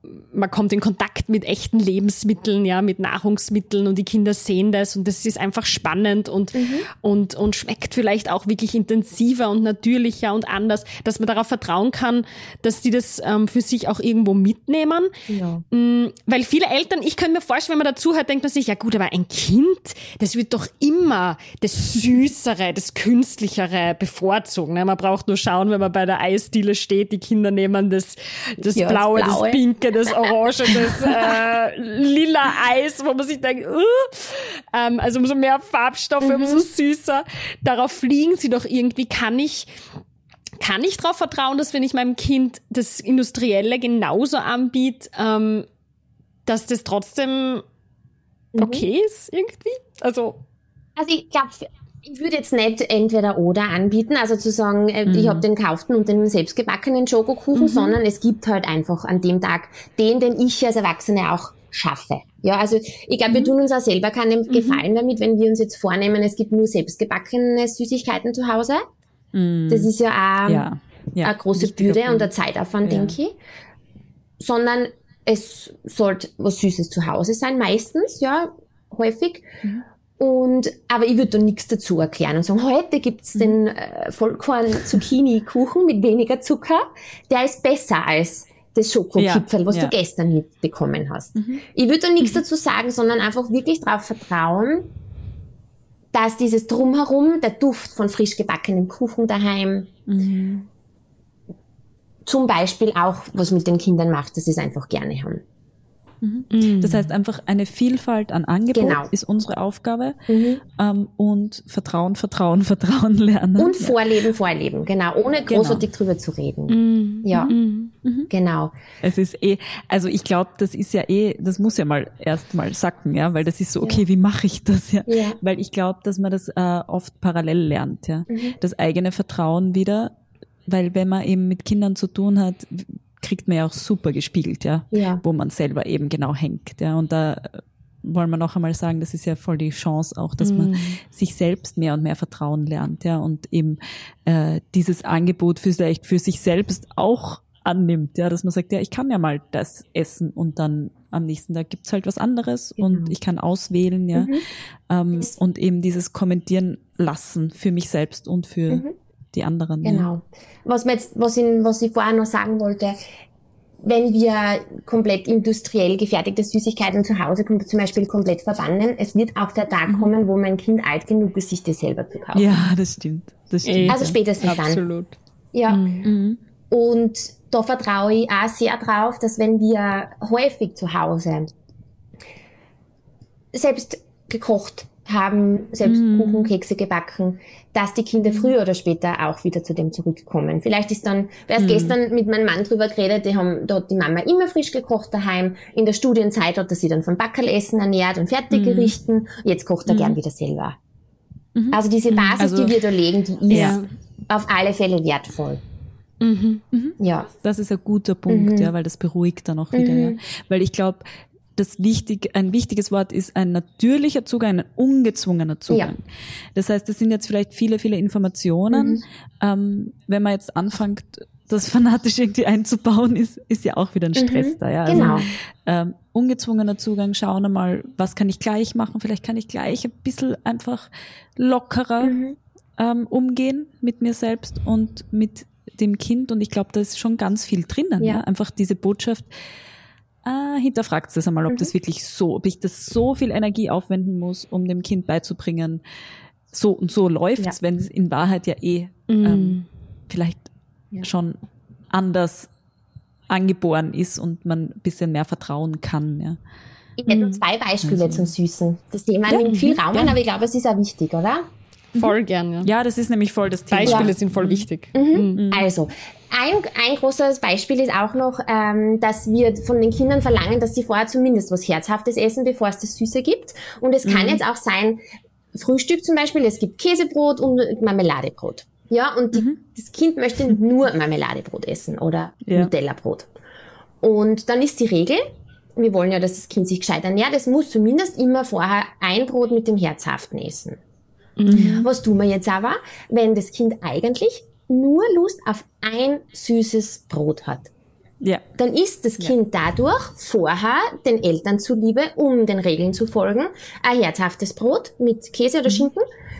man kommt in Kontakt mit echten Lebensmitteln, ja, mit Nahrungsmitteln und die Kinder sehen das und das ist einfach spannend und, mhm. und, und schmeckt vielleicht auch wirklich intensiver und natürlicher und anders, dass man darauf vertrauen kann, dass die das ähm, für sich auch irgendwo mitnehmen. Ja. Mhm, weil viele Eltern, ich könnte mir vorstellen, wenn man dazu hört, denkt man sich, ja gut, aber ein Kind, das wird doch immer das Süßere, das Künstlichere bevorzugen. Ne? Man braucht nur schauen, wenn man bei der Eisdiele steht, die Kinder nehmen das, das ja, Blaue, das, Blaue, das Pinke, das Orange, das äh, lila Eis, wo man sich denkt, uh, ähm, also umso mehr Farbstoffe, mhm. umso süßer. Darauf fliegen sie doch irgendwie. Kann ich, kann ich darauf vertrauen, dass wenn ich meinem Kind das Industrielle genauso anbiete, ähm, dass das trotzdem okay mhm. ist irgendwie? Also, also ich glaube, ich würde jetzt nicht entweder oder anbieten, also zu sagen, äh, mhm. ich habe den gekauften und den selbstgebackenen Schokokuchen, mhm. sondern es gibt halt einfach an dem Tag den, den ich als Erwachsene auch schaffe. Ja, also ich glaube, mhm. wir tun uns auch selber keinen mhm. Gefallen damit, wenn wir uns jetzt vornehmen, es gibt nur selbstgebackene Süßigkeiten zu Hause. Mhm. Das ist ja auch ja. Ja. eine große Bürde und ein Zeitaufwand, ja. denke ich. Sondern es sollte was Süßes zu Hause sein, meistens, ja, häufig. Mhm. Und, aber ich würde da nichts dazu erklären und sagen, heute gibt's den äh, Vollkorn-Zucchini-Kuchen mit weniger Zucker, der ist besser als das Schokokipferl, ja, was ja. du gestern mitbekommen hast. Mhm. Ich würde da nichts mhm. dazu sagen, sondern einfach wirklich darauf vertrauen, dass dieses Drumherum, der Duft von frisch gebackenem Kuchen daheim, mhm. zum Beispiel auch, was mit den Kindern macht, dass sie es einfach gerne haben. Mhm. Das heißt, einfach eine Vielfalt an Angebot genau. ist unsere Aufgabe mhm. ähm, und Vertrauen, Vertrauen, Vertrauen lernen. Und ja. Vorleben, Vorleben, genau, ohne genau. großartig drüber zu reden. Mhm. Ja, mhm. genau. Es ist eh, also ich glaube, das ist ja eh, das muss ja mal erst mal sacken, ja, weil das ist so, okay, ja. wie mache ich das, ja? ja. Weil ich glaube, dass man das äh, oft parallel lernt, ja. Mhm. Das eigene Vertrauen wieder, weil wenn man eben mit Kindern zu tun hat, kriegt man ja auch super gespiegelt, ja, ja, wo man selber eben genau hängt, ja, und da wollen wir noch einmal sagen, das ist ja voll die Chance auch, dass mm. man sich selbst mehr und mehr vertrauen lernt, ja, und eben äh, dieses Angebot vielleicht für sich selbst auch annimmt, ja, dass man sagt, ja, ich kann ja mal das essen und dann am nächsten Tag gibt's halt was anderes genau. und ich kann auswählen, ja, mhm. ähm, und eben dieses Kommentieren lassen für mich selbst und für mhm. die anderen. Genau. Ja. Was mir jetzt, was ich, was ich vorher noch sagen wollte, wenn wir komplett industriell gefertigte Süßigkeiten zu Hause zum Beispiel komplett verbannen, es wird auch der Tag mhm. kommen, wo mein Kind alt genug ist, sich das selber zu kaufen. Ja, das stimmt. Das stimmt. Also spätestens Absolut. dann. Absolut. Ja. Mhm. Und da vertraue ich auch sehr drauf, dass wenn wir häufig zu Hause selbst gekocht haben, selbst mm. Kuchen, Kekse gebacken, dass die Kinder früher oder später auch wieder zu dem zurückkommen. Vielleicht ist dann, wer erst mm. gestern mit meinem Mann drüber geredet, die haben, da hat die Mama immer frisch gekocht daheim. In der Studienzeit hat er sie dann von Backerlessen ernährt und Fertiggerichten. Mm. Jetzt kocht er mm. gern wieder selber. Mm. Also diese Basis, also, die wir da legen, die ist ja. auf alle Fälle wertvoll. Mhm. Mhm. Ja. Das ist ein guter Punkt, mhm. ja, weil das beruhigt dann auch wieder, mhm. ja. Weil ich glaube, das wichtig, ein wichtiges Wort ist ein natürlicher Zugang, ein ungezwungener Zugang. Ja. Das heißt, das sind jetzt vielleicht viele, viele Informationen. Mhm. Ähm, wenn man jetzt anfängt, das fanatisch irgendwie einzubauen, ist, ist ja auch wieder ein Stress mhm. da, ja. Also, genau. ähm, ungezwungener Zugang, schauen wir mal, was kann ich gleich machen? Vielleicht kann ich gleich ein bisschen einfach lockerer mhm. ähm, umgehen mit mir selbst und mit dem Kind, und ich glaube, da ist schon ganz viel drinnen, ja. ja? Einfach diese Botschaft, ah, hinterfragt das einmal, ob mhm. das wirklich so, ob ich das so viel Energie aufwenden muss, um dem Kind beizubringen, so und so läuft's, ja. wenn es in Wahrheit ja eh mhm. ähm, vielleicht ja. schon anders angeboren ist und man ein bisschen mehr vertrauen kann, ja. Ich hätte mhm. zwei Beispiele also. zum Süßen. Das Thema ja. nimmt viel Raum ein, ja. aber ich glaube, es ist auch wichtig, oder? Voll gern, ja. Ja, das ist nämlich voll das Thema. Beispiele ja. sind voll wichtig. Mhm. Mhm. Also, ein, ein großes Beispiel ist auch noch, ähm, dass wir von den Kindern verlangen, dass sie vorher zumindest was Herzhaftes essen, bevor es das Süße gibt. Und es kann mhm. jetzt auch sein, Frühstück zum Beispiel, es gibt Käsebrot und Marmeladebrot. Ja, und die, mhm. das Kind möchte nur Marmeladebrot essen oder ja. Nutellabrot. Und dann ist die Regel, wir wollen ja, dass das Kind sich gescheit ernährt, es muss zumindest immer vorher ein Brot mit dem Herzhaften essen. Mhm. Was tun wir jetzt aber, wenn das Kind eigentlich nur Lust auf ein süßes Brot hat? Ja. dann ist das Kind ja. dadurch vorher den Eltern zuliebe, um den Regeln zu folgen, ein herzhaftes Brot mit Käse oder Schinken,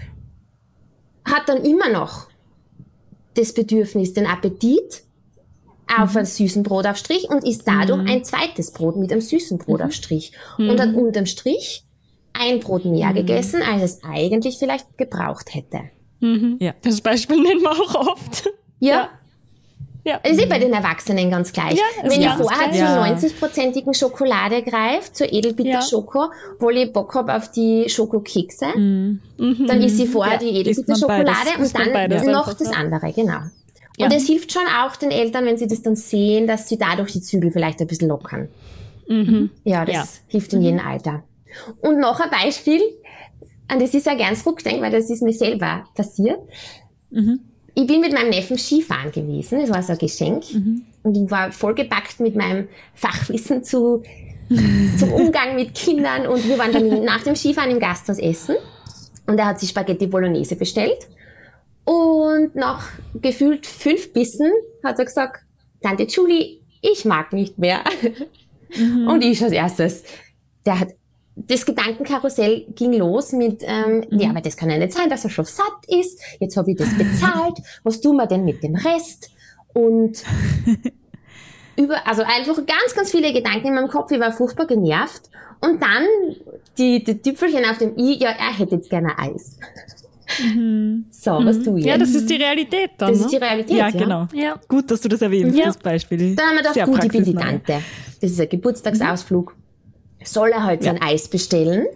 hat dann immer noch das Bedürfnis, den Appetit auf mhm. einen süßen Brotaufstrich und isst dadurch mhm. ein zweites Brot mit einem süßen Brotaufstrich mhm. und hat unterm Strich ein Brot mehr mhm. gegessen, als es eigentlich vielleicht gebraucht hätte. Mhm. Ja. Das Beispiel nennen wir auch oft. Ja. ja. Ja. Das ist eh bei den Erwachsenen ganz gleich. Ja, wenn ich vorher zur ja. neunzig-prozentigen Schokolade greife, zur Edelbitter-Schoko, ja. wo ich Bock habe auf die Schokokekse, mhm. dann isst ich vorher ja. die Edelbitter-Schokolade und dann noch das andere, genau. Und es ja. hilft schon auch den Eltern, wenn sie das dann sehen, dass sie dadurch die Zügel vielleicht ein bisschen lockern. Mhm. Ja, das ja. hilft in jedem Alter. Und noch ein Beispiel, an das ich sehr gern zurückdenke, weil das ist mir selber passiert. Mhm. Ich bin mit meinem Neffen Skifahren gewesen, das war so ein Geschenk. Mhm. Und ich war vollgepackt mit meinem Fachwissen zu, zum Umgang mit Kindern. Und wir waren dann nach dem Skifahren im Gasthaus essen. Und er hat sich Spaghetti Bolognese bestellt. Und nach gefühlt fünf Bissen hat er gesagt, Tante Julie, ich mag nicht mehr. Mhm. Und ich als erstes, der hat, das Gedankenkarussell ging los mit, ähm, mhm. ja, aber das kann ja nicht sein, dass er schon satt ist. Jetzt habe ich das bezahlt. Was tun wir denn mit dem Rest? Und über, also einfach ganz, ganz viele Gedanken in meinem Kopf. Ich war furchtbar genervt. Und dann die, die Tüpfelchen auf dem i, ja, er hätte jetzt gerne Eis. Mhm. So, was tue ich? Ja, das ist die Realität dann. Das ne? ist die Realität, ja. Ja, genau. Ja. Gut, dass du das erwähnst, ja. das Beispiel. Dann haben wir gedacht, gut, ich bin die Tante. Das ist ein Geburtstagsausflug. Soll er halt sein ja. Eis bestellen?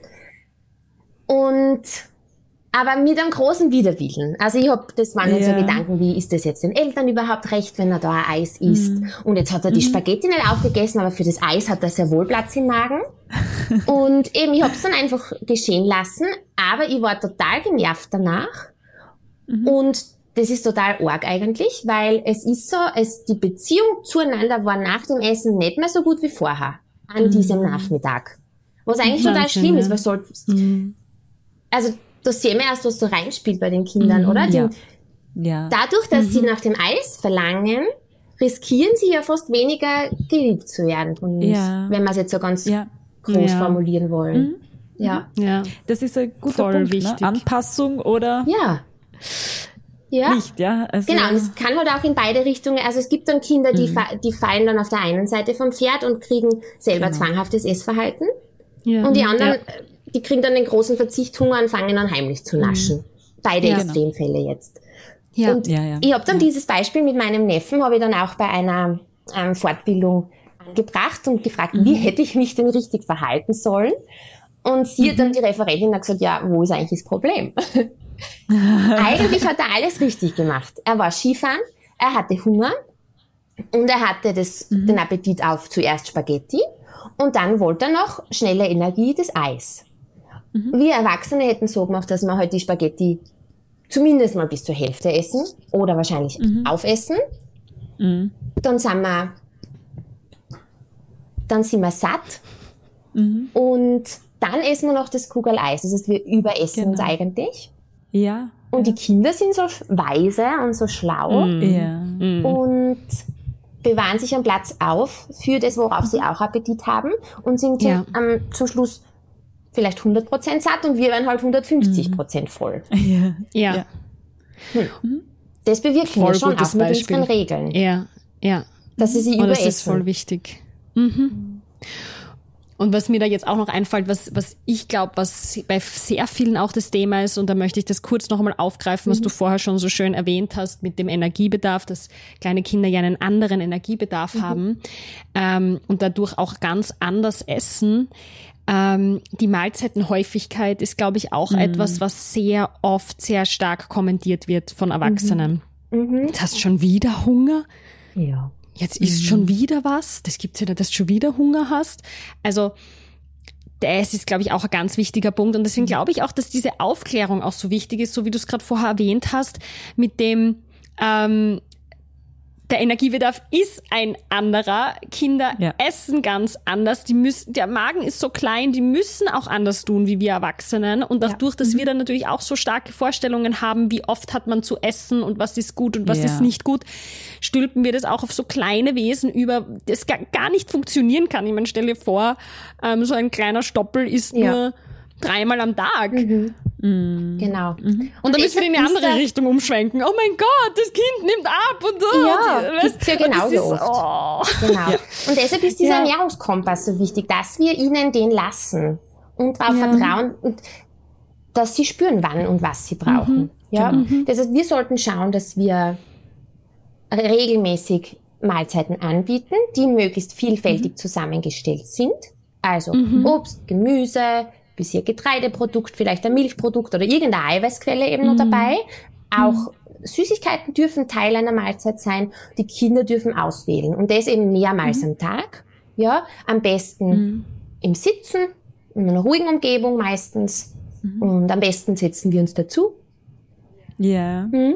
Und, aber mit einem großen Widerwillen. Also ich hab, das waren ja. so Gedanken wie, ist das jetzt den Eltern überhaupt recht, wenn er da ein Eis isst? Mhm. Und jetzt hat er die Spaghetti nicht aufgegessen, aber für das Eis hat er sehr wohl Platz im Magen. Und eben, ich hab's dann einfach geschehen lassen, aber ich war total genervt danach. Mhm. Und das ist total arg eigentlich, weil es ist so, es, die Beziehung zueinander war nach dem Essen nicht mehr so gut wie vorher, an mhm. diesem Nachmittag. Was eigentlich Wahnsinn, total schlimm ja. ist, weil soll, mhm. also, das sehen wir erst, was so reinspielt bei den Kindern, mhm, oder? Die, ja. Ja. Dadurch, dass mhm. sie nach dem Eis verlangen, riskieren sie ja fast weniger geliebt zu werden von uns, ja. wenn wir es jetzt so ganz ja. groß ja. formulieren wollen. Mhm. Ja. ja, das ist ein guter Voll Punkt, wichtig. Ne? Anpassung oder ja. Ja. nicht, ja. Also genau, und es kann halt auch in beide Richtungen, also es gibt dann Kinder, die, mhm. fa- die fallen dann auf der einen Seite vom Pferd und kriegen selber genau. zwanghaftes Essverhalten ja. und die anderen, ja. die kriegen dann den großen Verzichthunger und fangen dann heimlich zu naschen. Mhm. Beide ja, Extremfälle genau. jetzt. Ja. Und ja, ja. ich habe dann ja. dieses Beispiel mit meinem Neffen, habe ich dann auch bei einer ähm, Fortbildung angebracht und gefragt, mhm. wie hätte ich mich denn richtig verhalten sollen? Und sie mhm. hat dann die Referentin gesagt, ja, wo ist eigentlich das Problem? Eigentlich hat er alles richtig gemacht. Er war Skifahren, er hatte Hunger und er hatte das, mhm. den Appetit auf zuerst Spaghetti und dann wollte er noch schnelle Energie, das Eis. Mhm. Wir Erwachsene hätten so gemacht, dass wir halt die Spaghetti zumindest mal bis zur Hälfte essen oder wahrscheinlich mhm. aufessen. Mhm. Dann sind wir, dann sind wir satt mhm. und dann essen wir noch das Kugel Eis. Das heißt, wir überessen genau. uns eigentlich. Ja. Und ja. die Kinder sind so weise und so schlau mm. ja. und bewahren sich am Platz auf für das, worauf sie auch Appetit haben und sind ja. zum, ähm, zum Schluss vielleicht hundert Prozent satt und wir werden halt hundertfünfzig Prozent mm. voll. Ja. ja. ja. Hm. Das bewirken wir schon auch mit Beispiel. Unseren Regeln. Ja, ja. Dass sie sie oh, überessen. Das ist voll wichtig. Mhm. Und was mir da jetzt auch noch einfällt, was, was ich glaube, was bei sehr vielen auch das Thema ist, und da möchte ich das kurz noch einmal aufgreifen, was mhm. du vorher schon so schön erwähnt hast mit dem Energiebedarf, dass kleine Kinder ja einen anderen Energiebedarf mhm. haben ähm, und dadurch auch ganz anders essen. Ähm, die Mahlzeitenhäufigkeit ist, glaube ich, auch mhm. etwas, was sehr oft sehr stark kommentiert wird von Erwachsenen. Mhm. Jetzt hast du schon wieder Hunger? Ja. Jetzt isst mhm. schon wieder was. Das gibt's ja nicht, dass du schon wieder Hunger hast. Also das ist, glaube ich, auch ein ganz wichtiger Punkt. Und deswegen glaube ich auch, dass diese Aufklärung auch so wichtig ist, so wie du es gerade vorher erwähnt hast, mit dem, ähm, der Energiebedarf ist ein anderer. Kinder ja. essen ganz anders. Die müssen, der Magen ist so klein, die müssen auch anders tun wie wir Erwachsenen. Und dadurch, ja. dass wir dann natürlich auch so starke Vorstellungen haben, wie oft hat man zu essen und was ist gut und was ja. ist nicht gut, stülpen wir das auch auf so kleine Wesen über, das gar, gar nicht funktionieren kann. Ich meine, stell dir vor, ähm, so ein kleiner Stoppel isst ja. nur dreimal am Tag. Mhm. Mhm. Genau. Mhm. Und dann müssen wir in eine andere Richtung umschwenken. Oh mein Gott, das Kind nimmt ab und so. Ja, das ist ja genauso ist, oft. Oh. Genau. Ja. Und deshalb ist dieser ja. Ernährungskompass so wichtig, dass wir ihnen den lassen und darauf ja. vertrauen, und dass sie spüren, wann und was sie brauchen. Mhm. Ja. Genau. Das heißt, wir sollten schauen, dass wir regelmäßig Mahlzeiten anbieten, die möglichst vielfältig mhm. zusammengestellt sind. Also mhm. Obst, Gemüse, bisschen Getreideprodukt, vielleicht ein Milchprodukt oder irgendeine Eiweißquelle eben noch dabei. Auch Süßigkeiten dürfen Teil einer Mahlzeit sein. Die Kinder dürfen auswählen. Und das eben mehrmals mhm. am Tag. Ja, am besten mhm. im Sitzen, in einer ruhigen Umgebung meistens. Mhm. Und am besten setzen wir uns dazu. Ja. Mhm.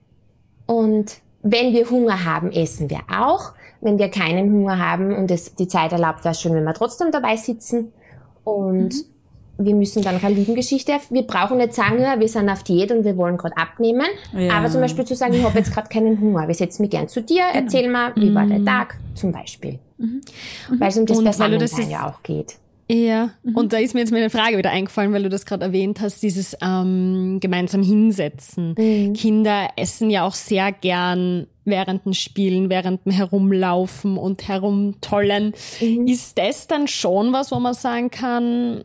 Und wenn wir Hunger haben, essen wir auch. Wenn wir keinen Hunger haben und es die Zeit erlaubt, wäre es schön, wenn wir trotzdem dabei sitzen. Und mhm. wir müssen dann keine Lügengeschichte, wir brauchen nicht sagen, ja, wir sind auf Diät und wir wollen gerade abnehmen, ja. aber zum Beispiel zu sagen, ich habe jetzt gerade keinen Hunger, wir setzen mich gern zu dir, genau. erzähl mal, wie mhm. war der Tag, zum Beispiel. Mhm. Weil es um das Beisammensein ja auch geht. Ja, mhm. und da ist mir jetzt meine Frage wieder eingefallen, weil du das gerade erwähnt hast, dieses ähm, gemeinsam hinsetzen. Mhm. Kinder essen ja auch sehr gern während dem Spielen, während dem Herumlaufen und Herumtollen. Mhm. Ist das dann schon was, wo man sagen kann,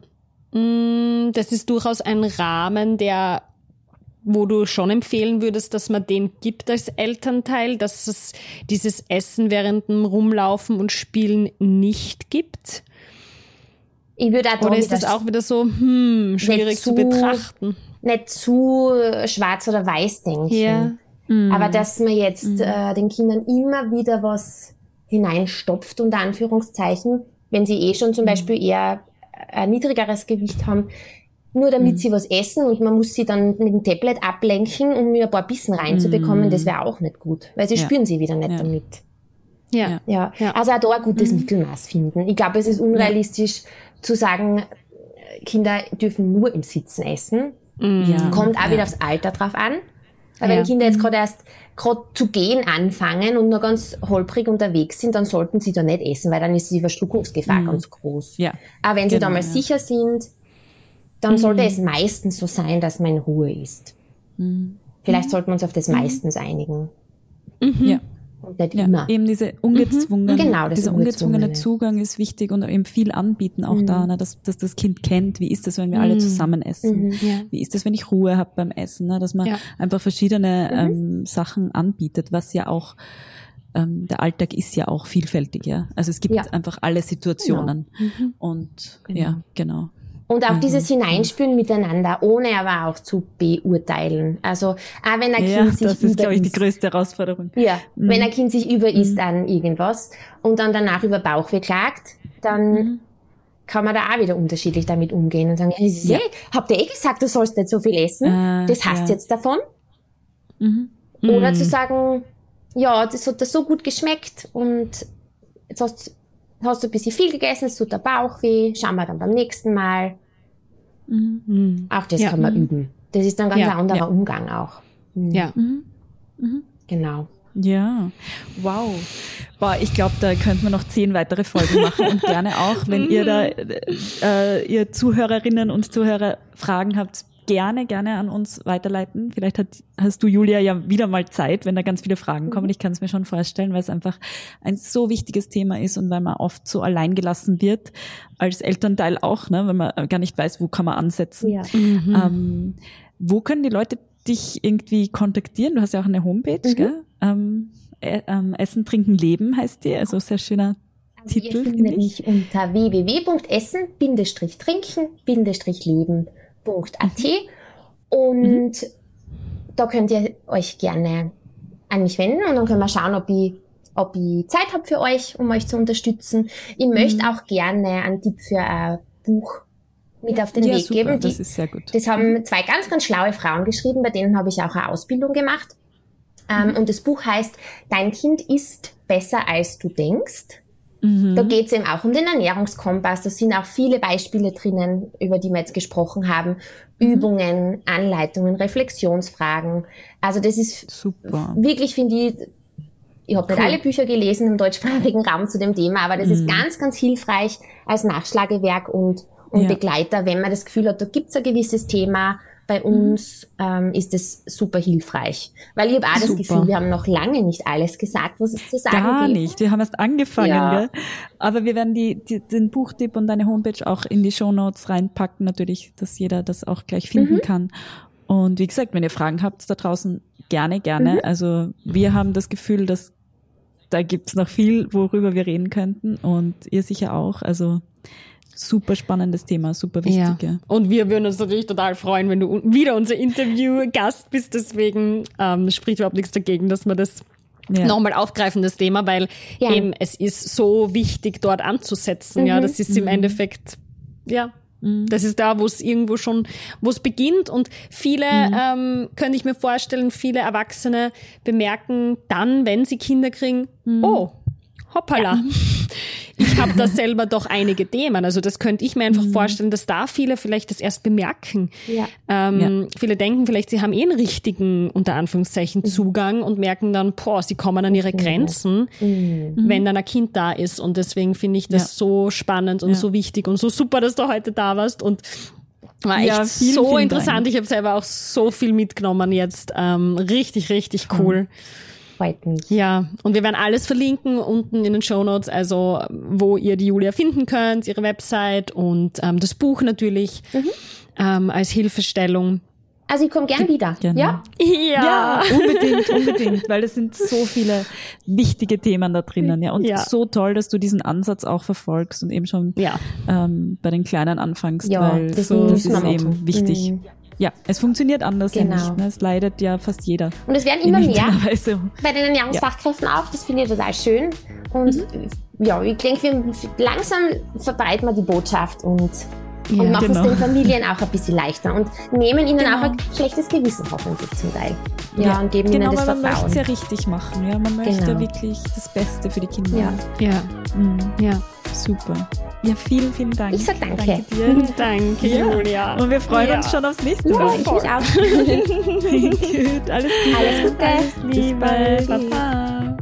das ist durchaus ein Rahmen, der, wo du schon empfehlen würdest, dass man den gibt als Elternteil, dass es dieses Essen während dem Rumlaufen und Spielen nicht gibt? Ich würde auch Oder ist das auch wieder so hm, schwierig zu, zu betrachten? Nicht zu schwarz oder weiß denken. Ja. Mhm. Aber dass man jetzt mhm. äh, den Kindern immer wieder was hineinstopft, unter Anführungszeichen, wenn sie eh schon zum mhm. Beispiel eher ein niedrigeres Gewicht haben, nur damit mhm. sie was essen und man muss sie dann mit dem Tablet ablenken, um mir ein paar Bissen reinzubekommen, mhm. das wäre auch nicht gut, weil sie ja. spüren sie wieder nicht ja. damit. Ja. Ja. ja. Also auch da ein gutes mhm. Mittelmaß finden. Ich glaube, es ist unrealistisch ja. zu sagen, Kinder dürfen nur im Sitzen essen. Ja. Kommt auch ja. wieder aufs Alter drauf an. Weil ja. wenn Kinder jetzt gerade erst gerade zu gehen anfangen und noch ganz holprig unterwegs sind, dann sollten sie da nicht essen, weil dann ist die Verschluckungsgefahr mhm. ganz groß. Ja. Aber wenn sie genau, da mal ja. sicher sind, dann mhm. sollte es meistens so sein, dass man in Ruhe ist. Mhm. Vielleicht sollten wir uns auf das meistens einigen. Mhm. Ja. Und nicht ja, immer. Eben diese ungezwungene, mhm. genau, dieser ungezwungene Zugang ist wichtig und eben viel anbieten auch mhm. da, ne, dass, dass das Kind kennt, wie ist das, wenn wir mhm. alle zusammen essen? Mhm. Ja. Wie ist das, wenn ich Ruhe habe beim Essen? Ne, dass man ja. einfach verschiedene mhm. ähm, Sachen anbietet, was ja auch, ähm, der Alltag ist ja auch vielfältig, ja. Also es gibt ja. einfach alle Situationen. Genau. Mhm. Und genau. ja, genau. Und auch also, dieses Hineinspüren miteinander, ohne aber auch zu beurteilen. Also auch wenn ein ja, Kind sich das ist, glaube ich, die größte Herausforderung. Ja, mhm. wenn ein Kind sich überisst mhm. an irgendwas und dann danach über Bauchweh klagt, dann mhm. kann man da auch wieder unterschiedlich damit umgehen und sagen, hey, ja. habt ihr eh gesagt, du sollst nicht so viel essen? Äh, das hast ja. jetzt davon. Mhm. Oder mhm. zu sagen, ja, das hat dir so gut geschmeckt und jetzt hast, hast du ein bisschen viel gegessen, es tut der Bauch weh, schauen wir dann beim nächsten Mal. Mhm. Auch das ja. kann man üben. Das ist dann ganz ja. ein anderer ja. Umgang auch. Mhm. Ja. Mhm. Mhm. Genau. Ja, wow. Boah, ich glaube, da könnten wir noch zehn weitere Folgen machen und gerne auch, wenn ihr da, äh, ihr Zuhörerinnen und Zuhörer Fragen habt, gerne, gerne an uns weiterleiten. Vielleicht hat, hast du, Julia, ja wieder mal Zeit, wenn da ganz viele Fragen kommen. Ich kann es mir schon vorstellen, weil es einfach ein so wichtiges Thema ist und weil man oft so allein gelassen wird, als Elternteil auch, ne, wenn man gar nicht weiß, wo kann man ansetzen. Ja. Mhm. Ähm, wo können die Leute dich irgendwie kontaktieren? Du hast ja auch eine Homepage, mhm. gell? Ähm, äh, ähm, Essen, Trinken, Leben heißt die, also sehr schöner also Titel. Ihr findet mich unter w w w punkt essen trinken leben punkt a t mhm. und mhm. da könnt ihr euch gerne an mich wenden und dann können wir schauen, ob ich, ob ich Zeit habe für euch, um euch zu unterstützen. Ich mhm. möchte auch gerne einen Tipp für ein Buch mit auf den ja, Weg super, geben. Das ist sehr gut. Das haben zwei ganz, ganz schlaue Frauen geschrieben, bei denen habe ich auch eine Ausbildung gemacht. Ähm, und das Buch heißt Dein Kind isst besser als du denkst. Mhm. Da geht es eben auch um den Ernährungskompass. Da sind auch viele Beispiele drinnen, über die wir jetzt gesprochen haben. Mhm. Übungen, Anleitungen, Reflexionsfragen. Also das ist super. Wirklich, finde ich, ich habe cool. nicht alle Bücher gelesen im deutschsprachigen Raum zu dem Thema, aber das mhm. ist ganz, ganz hilfreich als Nachschlagewerk und, und ja. Begleiter, wenn man das Gefühl hat, da gibt es ein gewisses Thema. Bei uns mhm. ähm, ist es super hilfreich. Weil ich habe auch super. das Gefühl, wir haben noch lange nicht alles gesagt, was es zu sagen gibt. Gar nicht, wir haben erst angefangen. Ja. Gell? Aber wir werden die, die, den Buchtipp und deine Homepage auch in die Shownotes reinpacken, natürlich, dass jeder das auch gleich finden mhm. kann. Und wie gesagt, wenn ihr Fragen habt da draußen, gerne, gerne. Mhm. Also wir haben das Gefühl, dass da gibt's noch viel, worüber wir reden könnten und ihr sicher auch. Also super spannendes Thema, super wichtig. Ja. Und wir würden uns natürlich total freuen, wenn du wieder unser Interview-Gast bist. Deswegen ähm, spricht überhaupt nichts dagegen, dass wir das ja. nochmal aufgreifen, das Thema, weil ja. eben es ist so wichtig, dort anzusetzen. Mhm. Ja, das ist im mhm. Endeffekt, ja, mhm. das ist da, wo es irgendwo schon, wo es beginnt. Und viele, mhm. ähm, könnte ich mir vorstellen, viele Erwachsene bemerken dann, wenn sie Kinder kriegen, mhm. oh, hoppala. Ja. Ich habe da selber doch einige Themen. Also das könnte ich mir einfach mhm. vorstellen, dass da viele vielleicht das erst bemerken. Ja. Ähm, ja. Viele denken vielleicht, sie haben eh einen richtigen, unter Anführungszeichen, mhm. Zugang und merken dann, boah, sie kommen an ihre Grenzen, mhm. wenn dann ein Kind da ist. Und deswegen finde ich das ja. so spannend und ja. so wichtig und so super, dass du heute da warst. Und war echt ja, vielen, so vielen interessant. Dank. Ich habe selber auch so viel mitgenommen jetzt. Ähm, richtig, richtig cool. Mhm. Ja, und wir werden alles verlinken unten in den Shownotes, also wo ihr die Julia finden könnt, ihre Website und ähm, das Buch natürlich mhm. ähm, als Hilfestellung. Also ich komme gern wieder, genau. ja? ja? Ja, unbedingt, unbedingt, weil es sind so viele wichtige Themen da drinnen, ja, und ja. so toll, dass du diesen Ansatz auch verfolgst und eben schon ja. ähm, bei den Kleinen anfängst, ja, weil das, so, das ist machen. eben wichtig. Mhm. Ja, es funktioniert anders genau. ja nicht. Ne? Es leidet ja fast jeder. Und es werden immer mehr bei den Ernährungsfachkräften ja. auch. Das finde ich total schön. Und mhm. ja, ich denke, wir langsam verbreiten wir die Botschaft und, ja, und machen genau. es den Familien auch ein bisschen leichter und nehmen ihnen genau. auch ein schlechtes Gewissen hoffentlich zum Teil. Ja, ja. und geben genau, ihnen das Vertrauen. Genau, man möchte es ja richtig machen. Ja, man möchte genau. wirklich das Beste für die Kinder. Ja, ja, mhm. ja. Super. Ja, vielen, vielen Dank. Ich sag danke. Danke dir. Danke, ja. Julia. Und wir freuen ja. uns schon aufs nächste Mal. Ja, ich mich auch. Gut, alles Gute. Alles Gute. Alles Liebe. Bis bald. Baba.